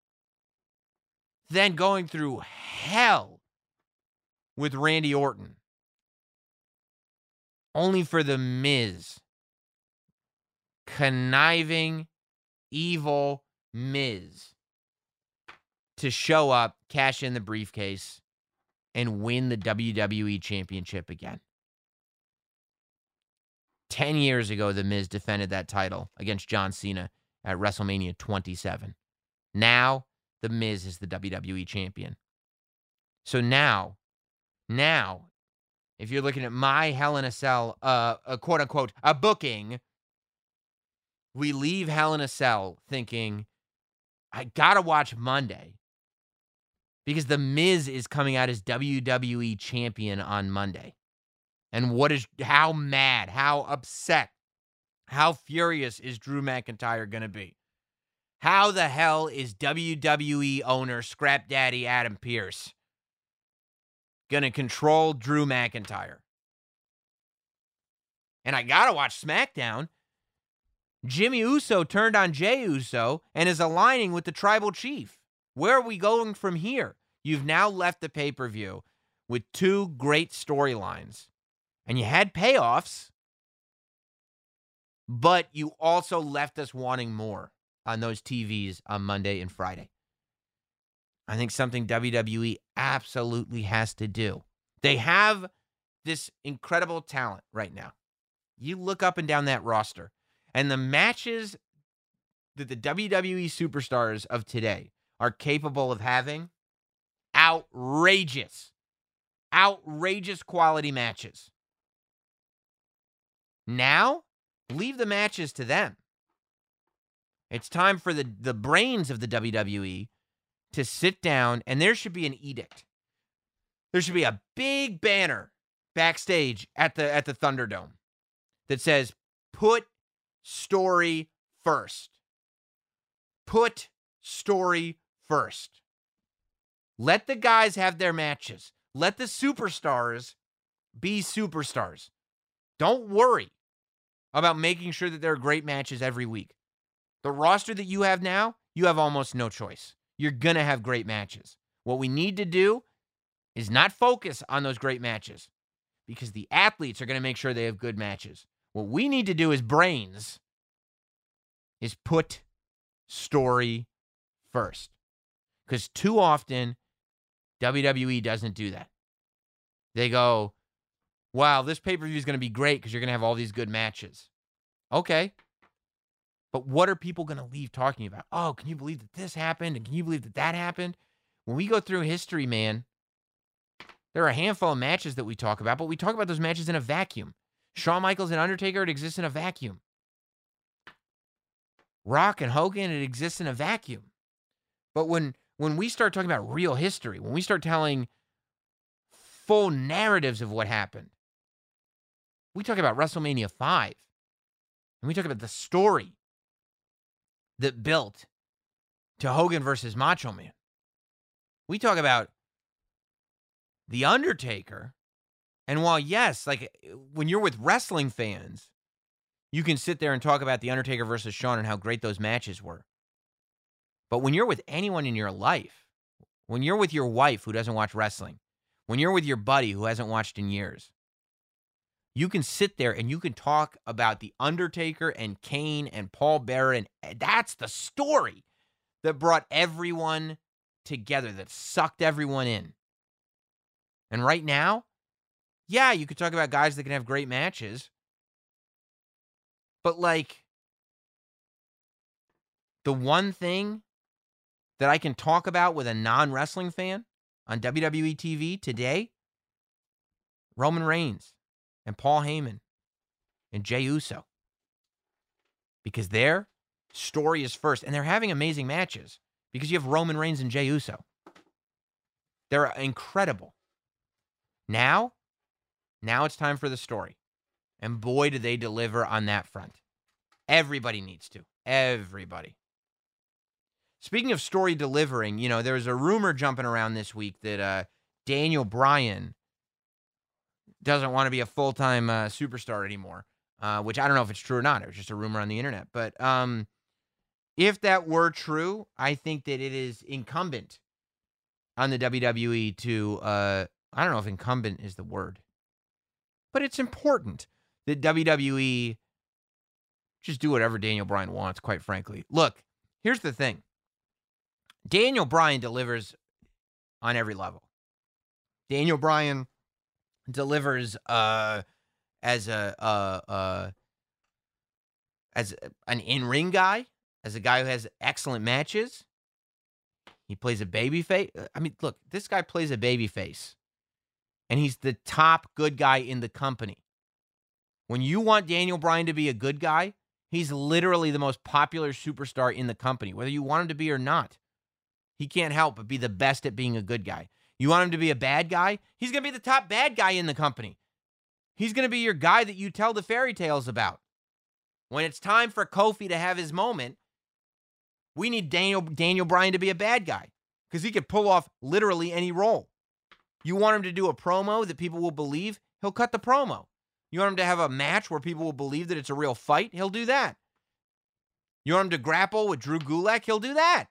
then going through hell with Randy Orton, only for The Miz, conniving, evil Miz, to show up, cash in the briefcase, and win the W W E Championship again. Ten years ago, The Miz defended that title against John Cena at WrestleMania twenty-seven. Now, The Miz is the W W E Champion. So now, now, if you're looking at my Hell in a Cell, uh, a quote-unquote, a booking, we leave Hell in a Cell thinking, I gotta watch Monday because The Miz is coming out as W W E Champion on Monday. And what is, how mad, how upset, how furious is Drew McIntyre going to be? How the hell is W W E owner Scrap Daddy Adam Pearce going to control Drew McIntyre? And I got to watch SmackDown. Jimmy Uso turned on Jey Uso and is aligning with the Tribal Chief. Where are we going from here? You've now left the pay-per-view with two great storylines. And you had payoffs, but you also left us wanting more on those T Vs on Monday and Friday. I think something W W E absolutely has to do. They have this incredible talent right now. You look up and down that roster, and the matches that the W W E superstars of today are capable of having, outrageous, outrageous quality matches. Now, leave the matches to them. It's time for the, the brains of the W W E to sit down, and there should be an edict. There should be a big banner backstage at the at the Thunderdome that says, put story first. Put story first. Let the guys have their matches. Let the superstars be superstars. Don't worry about making sure that there are great matches every week. The roster that you have now, you have almost no choice. You're going to have great matches. What we need to do is not focus on those great matches because the athletes are going to make sure they have good matches. What we need to do as brains is put story first. Because too often, W W E doesn't do that. They go, wow, this pay-per-view is going to be great because you're going to have all these good matches. Okay. But what are people going to leave talking about? Oh, can you believe that this happened? And can you believe that that happened? When we go through history, man, there are a handful of matches that we talk about, but we talk about those matches in a vacuum. Shawn Michaels and Undertaker, it exists in a vacuum. Rock and Hogan, it exists in a vacuum. But when, when we start talking about real history, when we start telling full narratives of what happened, we talk about WrestleMania five, and we talk about the story that built to Hogan versus Macho Man. We talk about The Undertaker, and while, yes, like when you're with wrestling fans, you can sit there and talk about The Undertaker versus Shawn and how great those matches were. But when you're with anyone in your life, when you're with your wife who doesn't watch wrestling, when you're with your buddy who hasn't watched in years, you can sit there and you can talk about The Undertaker and Kane and Paul Bearer, and that's the story that brought everyone together, that sucked everyone in. And right now, yeah, you could talk about guys that can have great matches, but like, the one thing that I can talk about with a non-wrestling fan on W W E T V today, Roman Reigns and Paul Heyman and Jey Uso. Because their story is first, and they're having amazing matches because you have Roman Reigns and Jey Uso. They're incredible. Now, now it's time for the story. And boy, do they deliver on that front. Everybody needs to. Everybody. Speaking of story delivering, you know, there was a rumor jumping around this week that uh, Daniel Bryan doesn't want to be a full-time uh, superstar anymore, uh, which I don't know if it's true or not. It was just a rumor on the internet. But um, if that were true, I think that it is incumbent on the W W E to, uh, I don't know if incumbent is the word, but it's important that W W E just do whatever Daniel Bryan wants, quite frankly. Look, here's the thing. Daniel Bryan delivers on every level. Daniel Bryan delivers uh, as a uh, uh, as an in-ring guy, as a guy who has excellent matches. He plays a babyface. I mean, look, this guy plays a babyface, and he's the top good guy in the company. When you want Daniel Bryan to be a good guy, he's literally the most popular superstar in the company, whether you want him to be or not. He can't help but be the best at being a good guy. You want him to be a bad guy? He's going to be the top bad guy in the company. He's going to be your guy that you tell the fairy tales about. When it's time for Kofi to have his moment, we need Daniel, Daniel Bryan to be a bad guy because he could pull off literally any role. You want him to do a promo that people will believe? He'll cut the promo. You want him to have a match where people will believe that it's a real fight? He'll do that. You want him to grapple with Drew Gulak? He'll do that.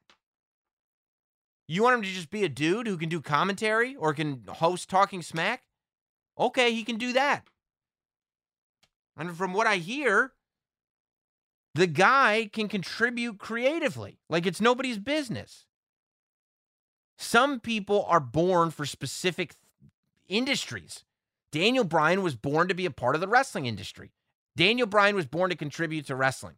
You want him to just be a dude who can do commentary or can host Talking Smack? Okay, he can do that. And from what I hear, the guy can contribute creatively. Like it's nobody's business. Some people are born for specific industries. Daniel Bryan was born to be a part of the wrestling industry. Daniel Bryan was born to contribute to wrestling.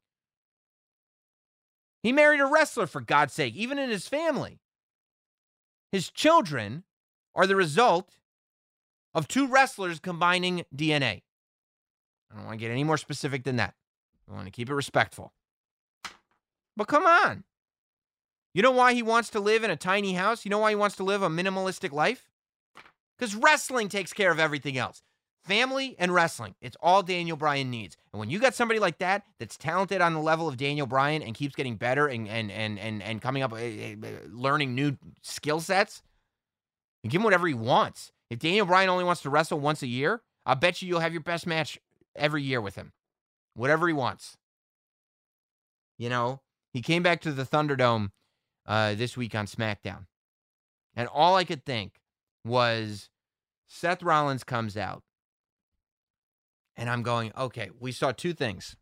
He married a wrestler, for God's sake, even in his family. His children are the result of two wrestlers combining D N A. I don't want to get any more specific than that. I want to keep it respectful. But come on. You know why he wants to live in a tiny house? You know why he wants to live a minimalistic life? Because wrestling takes care of everything else. Family and wrestling. It's all Daniel Bryan needs. And when you got somebody like that that's talented on the level of Daniel Bryan and keeps getting better and and and and, and coming up, uh, learning new skill sets, you give him whatever he wants. If Daniel Bryan only wants to wrestle once a year, I'll bet you you'll have your best match every year with him. Whatever he wants. You know, he came back to the Thunderdome uh, this week on SmackDown. And all I could think was Seth Rollins comes out. And I'm going, okay, we saw two things.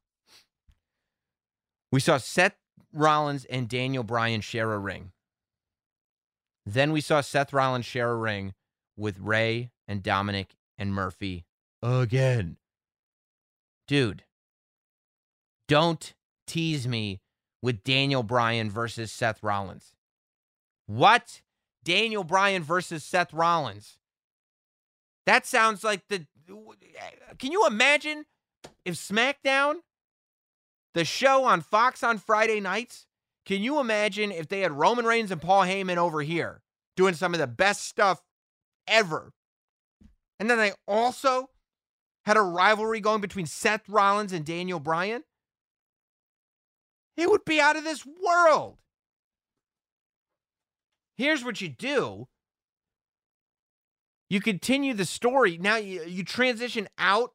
We saw Seth Rollins and Daniel Bryan share a ring. Then we saw Seth Rollins share a ring with Ray and Dominic and Murphy again. Dude, don't tease me with Daniel Bryan versus Seth Rollins. What? Daniel Bryan versus Seth Rollins? That sounds like the... Can you imagine if SmackDown, the show on Fox on Friday nights, can you imagine if they had Roman Reigns and Paul Heyman over here doing some of the best stuff ever? And then they also had a rivalry going between Seth Rollins and Daniel Bryan? It would be out of this world. Here's what you do. You continue the story. Now you, you transition out,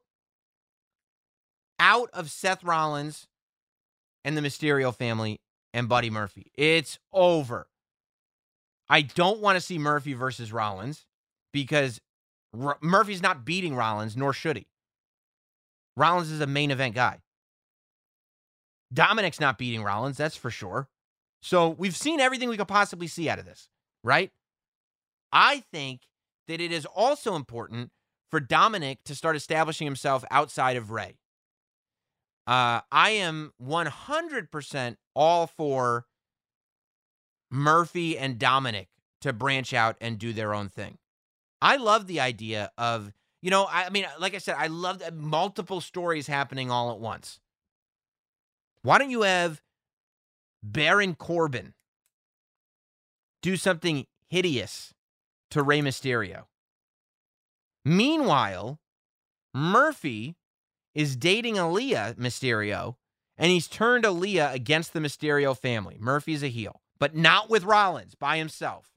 out of Seth Rollins and the Mysterio family and Buddy Murphy. It's over. I don't want to see Murphy versus Rollins because R- Murphy's not beating Rollins, nor should he. Rollins is a main event guy. Dominic's not beating Rollins, that's for sure. So we've seen everything we could possibly see out of this, right? I think that it is also important for Dominic to start establishing himself outside of Ray. Uh, I am one hundred percent all for Murphy and Dominic to branch out and do their own thing. I love the idea of, you know, I mean, like I said, I love multiple stories happening all at once. Why don't you have Baron Corbin do something hideous to Rey Mysterio? Meanwhile, Murphy is dating Aaliyah Mysterio, and he's turned Aaliyah against the Mysterio family. Murphy's a heel, but not with Rollins, by himself.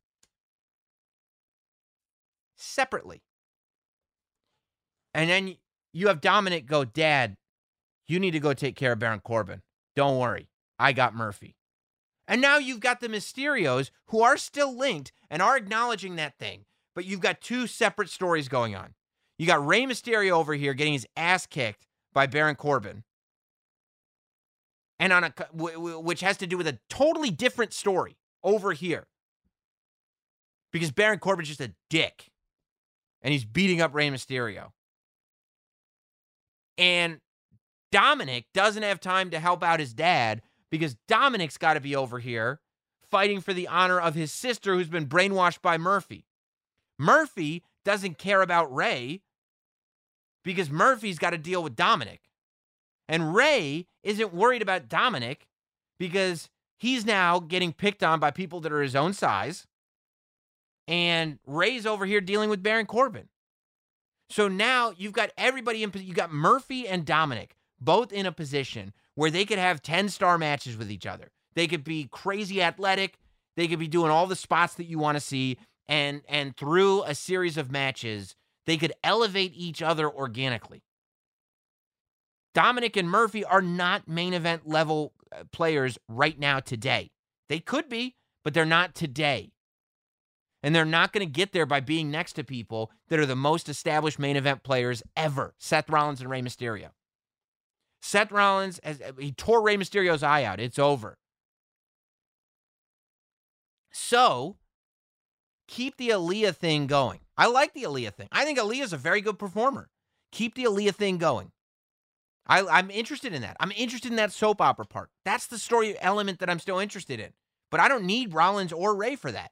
Separately. And then you have Dominic go, Dad, you need to go take care of Baron Corbin. Don't worry. I got Murphy. And now you've got the Mysterios who are still linked and are acknowledging that thing. But you've got two separate stories going on. You got Rey Mysterio over here getting his ass kicked by Baron Corbin. And on a which has to do with a totally different story over here. Because Baron Corbin's just a dick. And he's beating up Rey Mysterio. And Dominic doesn't have time to help out his dad because Dominic's got to be over here fighting for the honor of his sister who's been brainwashed by Murphy. Murphy doesn't care about Rey because Murphy's got to deal with Dominic. And Rey isn't worried about Dominic because he's now getting picked on by people that are his own size. And Rey's over here dealing with Baron Corbin. So now you've got everybody in, you got Murphy and Dominic both in a position where they could have ten-star matches with each other. They could be crazy athletic. They could be doing all the spots that you want to see. And, and through a series of matches, they could elevate each other organically. Dominic and Murphy are not main event level players right now today. They could be, but they're not today. And they're not going to get there by being next to people that are the most established main event players ever. Seth Rollins and Rey Mysterio. Seth Rollins, has, he tore Rey Mysterio's eye out. It's over. So, keep the Aaliyah thing going. I like the Aaliyah thing. I think Aaliyah's a very good performer. Keep the Aaliyah thing going. I, I'm interested in that. I'm interested in that soap opera part. That's the story element that I'm still interested in. But I don't need Rollins or Rey for that.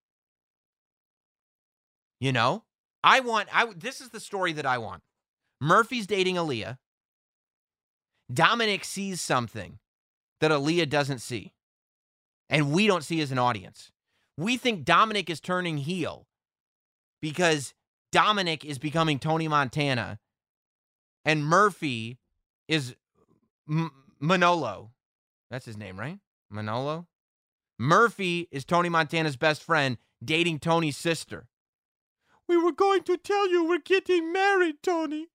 You know, I want, I, this is the story that I want. Murphy's dating Aaliyah. Dominic sees something that Aaliyah doesn't see. And we don't see as an audience. We think Dominic is turning heel because Dominic is becoming Tony Montana. And Murphy is M- Manolo. That's his name, right? Manolo? Murphy is Tony Montana's best friend dating Tony's sister. We were going to tell you we're getting married, Tony.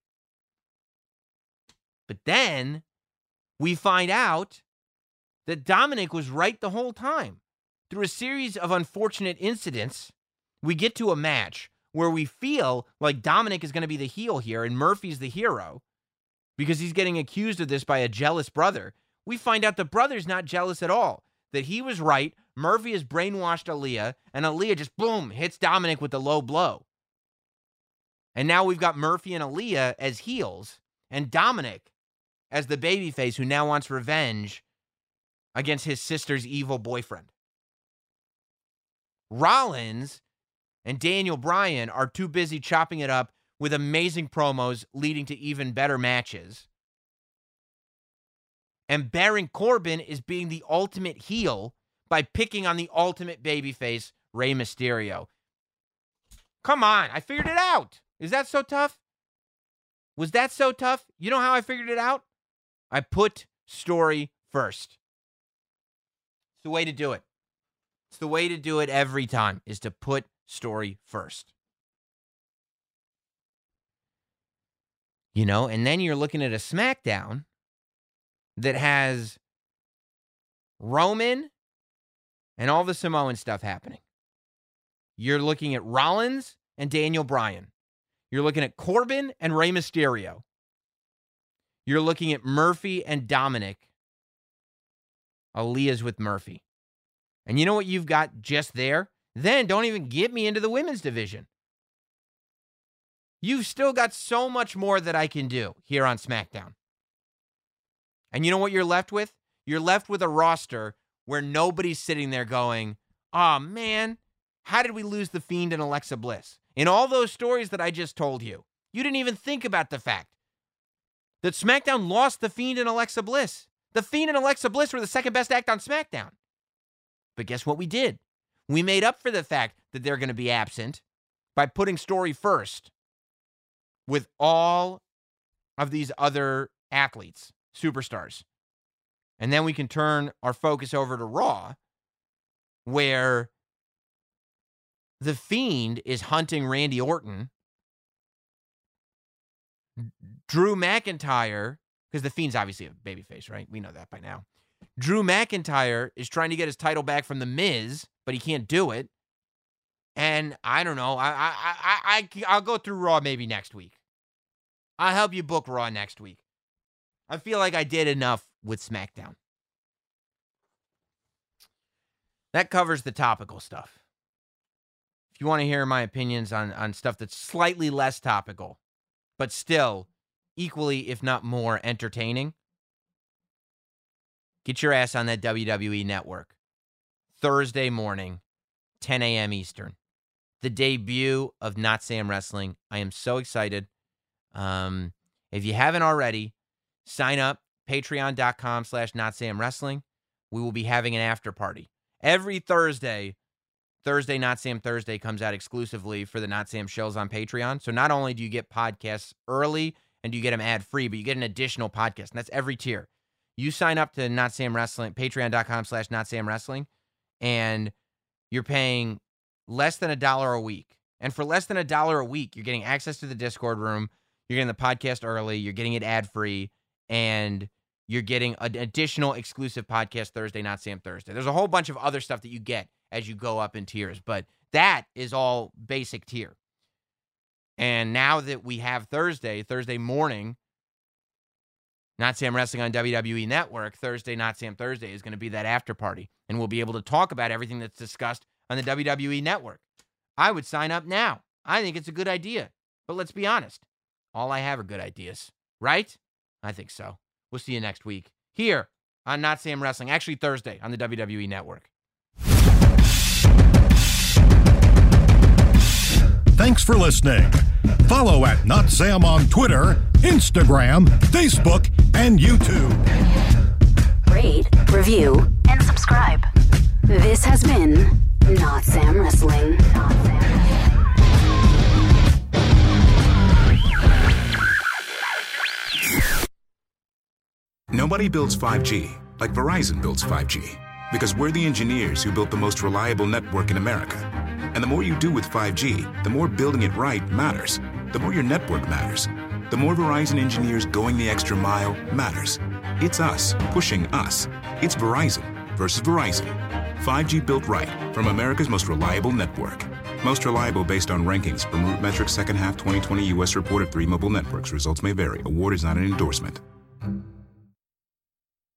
But then we find out that Dominic was right the whole time. Through a series of unfortunate incidents, we get to a match where we feel like Dominic is going to be the heel here and Murphy's the hero because he's getting accused of this by a jealous brother. We find out the brother's not jealous at all, that he was right. Murphy has brainwashed Aaliyah, and Aaliyah just, boom, hits Dominic with the low blow. And now we've got Murphy and Aaliyah as heels, and Dominic as the babyface who now wants revenge against his sister's evil boyfriend. Rollins and Daniel Bryan are too busy chopping it up with amazing promos leading to even better matches. And Baron Corbin is being the ultimate heel by picking on the ultimate babyface, Rey Mysterio. Come on, I figured it out. Is that so tough? Was that so tough? You know how I figured it out? I put story first. It's the way to do it. It's the way to do it every time, is to put story first. You know, and then you're looking at a SmackDown that has Roman and all the Samoan stuff happening. You're looking at Rollins and Daniel Bryan. You're looking at Corbin and Rey Mysterio. You're looking at Murphy and Dominic. Aaliyah's with Murphy. And you know what you've got just there? Then don't even get me into the women's division. You've still got so much more that I can do here on SmackDown. And you know what you're left with? You're left with a roster where nobody's sitting there going, oh man, how did we lose The Fiend and Alexa Bliss? In all those stories that I just told you, you didn't even think about the fact that SmackDown lost The Fiend and Alexa Bliss. The Fiend and Alexa Bliss were the second best act on SmackDown. But guess what we did? We made up for the fact that they're going to be absent by putting story first. with all of these other athletes, superstars. And then we can turn our focus over to Raw, where The Fiend is hunting Randy Orton. Drew McIntyre, because The Fiend's obviously a babyface, right? We know that by now. Drew McIntyre is trying to get his title back from The Miz, but he can't do it. And I don't know. I, I, I, I, I'll go through Raw maybe next week. I'll help you book Raw next week. I feel like I did enough with SmackDown. That covers the topical stuff. If you want to hear my opinions on, on stuff that's slightly less topical, but still equally, if not more, entertaining, get your ass on that W W E Network. Thursday morning, ten a.m. Eastern. The debut of Not Sam Wrestling. I am so excited. Um, if you haven't already, sign up, patreon.com slash Not Sam Wrestling. We will be having an after party. Every Thursday, Thursday Not Sam Thursday comes out exclusively for the Not Sam shows on Patreon. So not only do you get podcasts early and do you get them ad-free, but you get an additional podcast, and that's every tier. You sign up to Not Sam Wrestling, patreon.com slash Not Sam Wrestling, and you're paying less than a dollar a week. And for less than a dollar a week, you're getting access to the Discord room, you're getting the podcast early, you're getting it ad-free, and you're getting an additional exclusive podcast Thursday, Not Sam Thursday. There's a whole bunch of other stuff that you get as you go up in tiers, but that is all basic tier. And now that we have Thursday, Thursday morning, Not Sam Wrestling on W W E Network, Thursday, Not Sam Thursday is going to be that after party. And we'll be able to talk about everything that's discussed on the W W E Network. I would sign up now. I think it's a good idea. But let's be honest. All I have are good ideas. Right? I think so. We'll see you next week here on Not Sam Wrestling. Actually, Thursday on the W W E Network. Thanks for listening. Follow at Not Sam on Twitter, Instagram, Facebook, and YouTube. Rate, review, and subscribe. This has been Not Sam Wrestling. Not Sam Wrestling. Nobody builds five G like Verizon builds five G, because we're the engineers who built the most reliable network in America. And the more you do with five G, the more building it right matters. The more your network matters. The more Verizon engineers going the extra mile matters. It's us pushing us. It's Verizon versus Verizon. five G built right from America's most reliable network. Most reliable based on rankings from RootMetrics second half twenty twenty U S report of three mobile networks. Results may vary. Award is not an endorsement.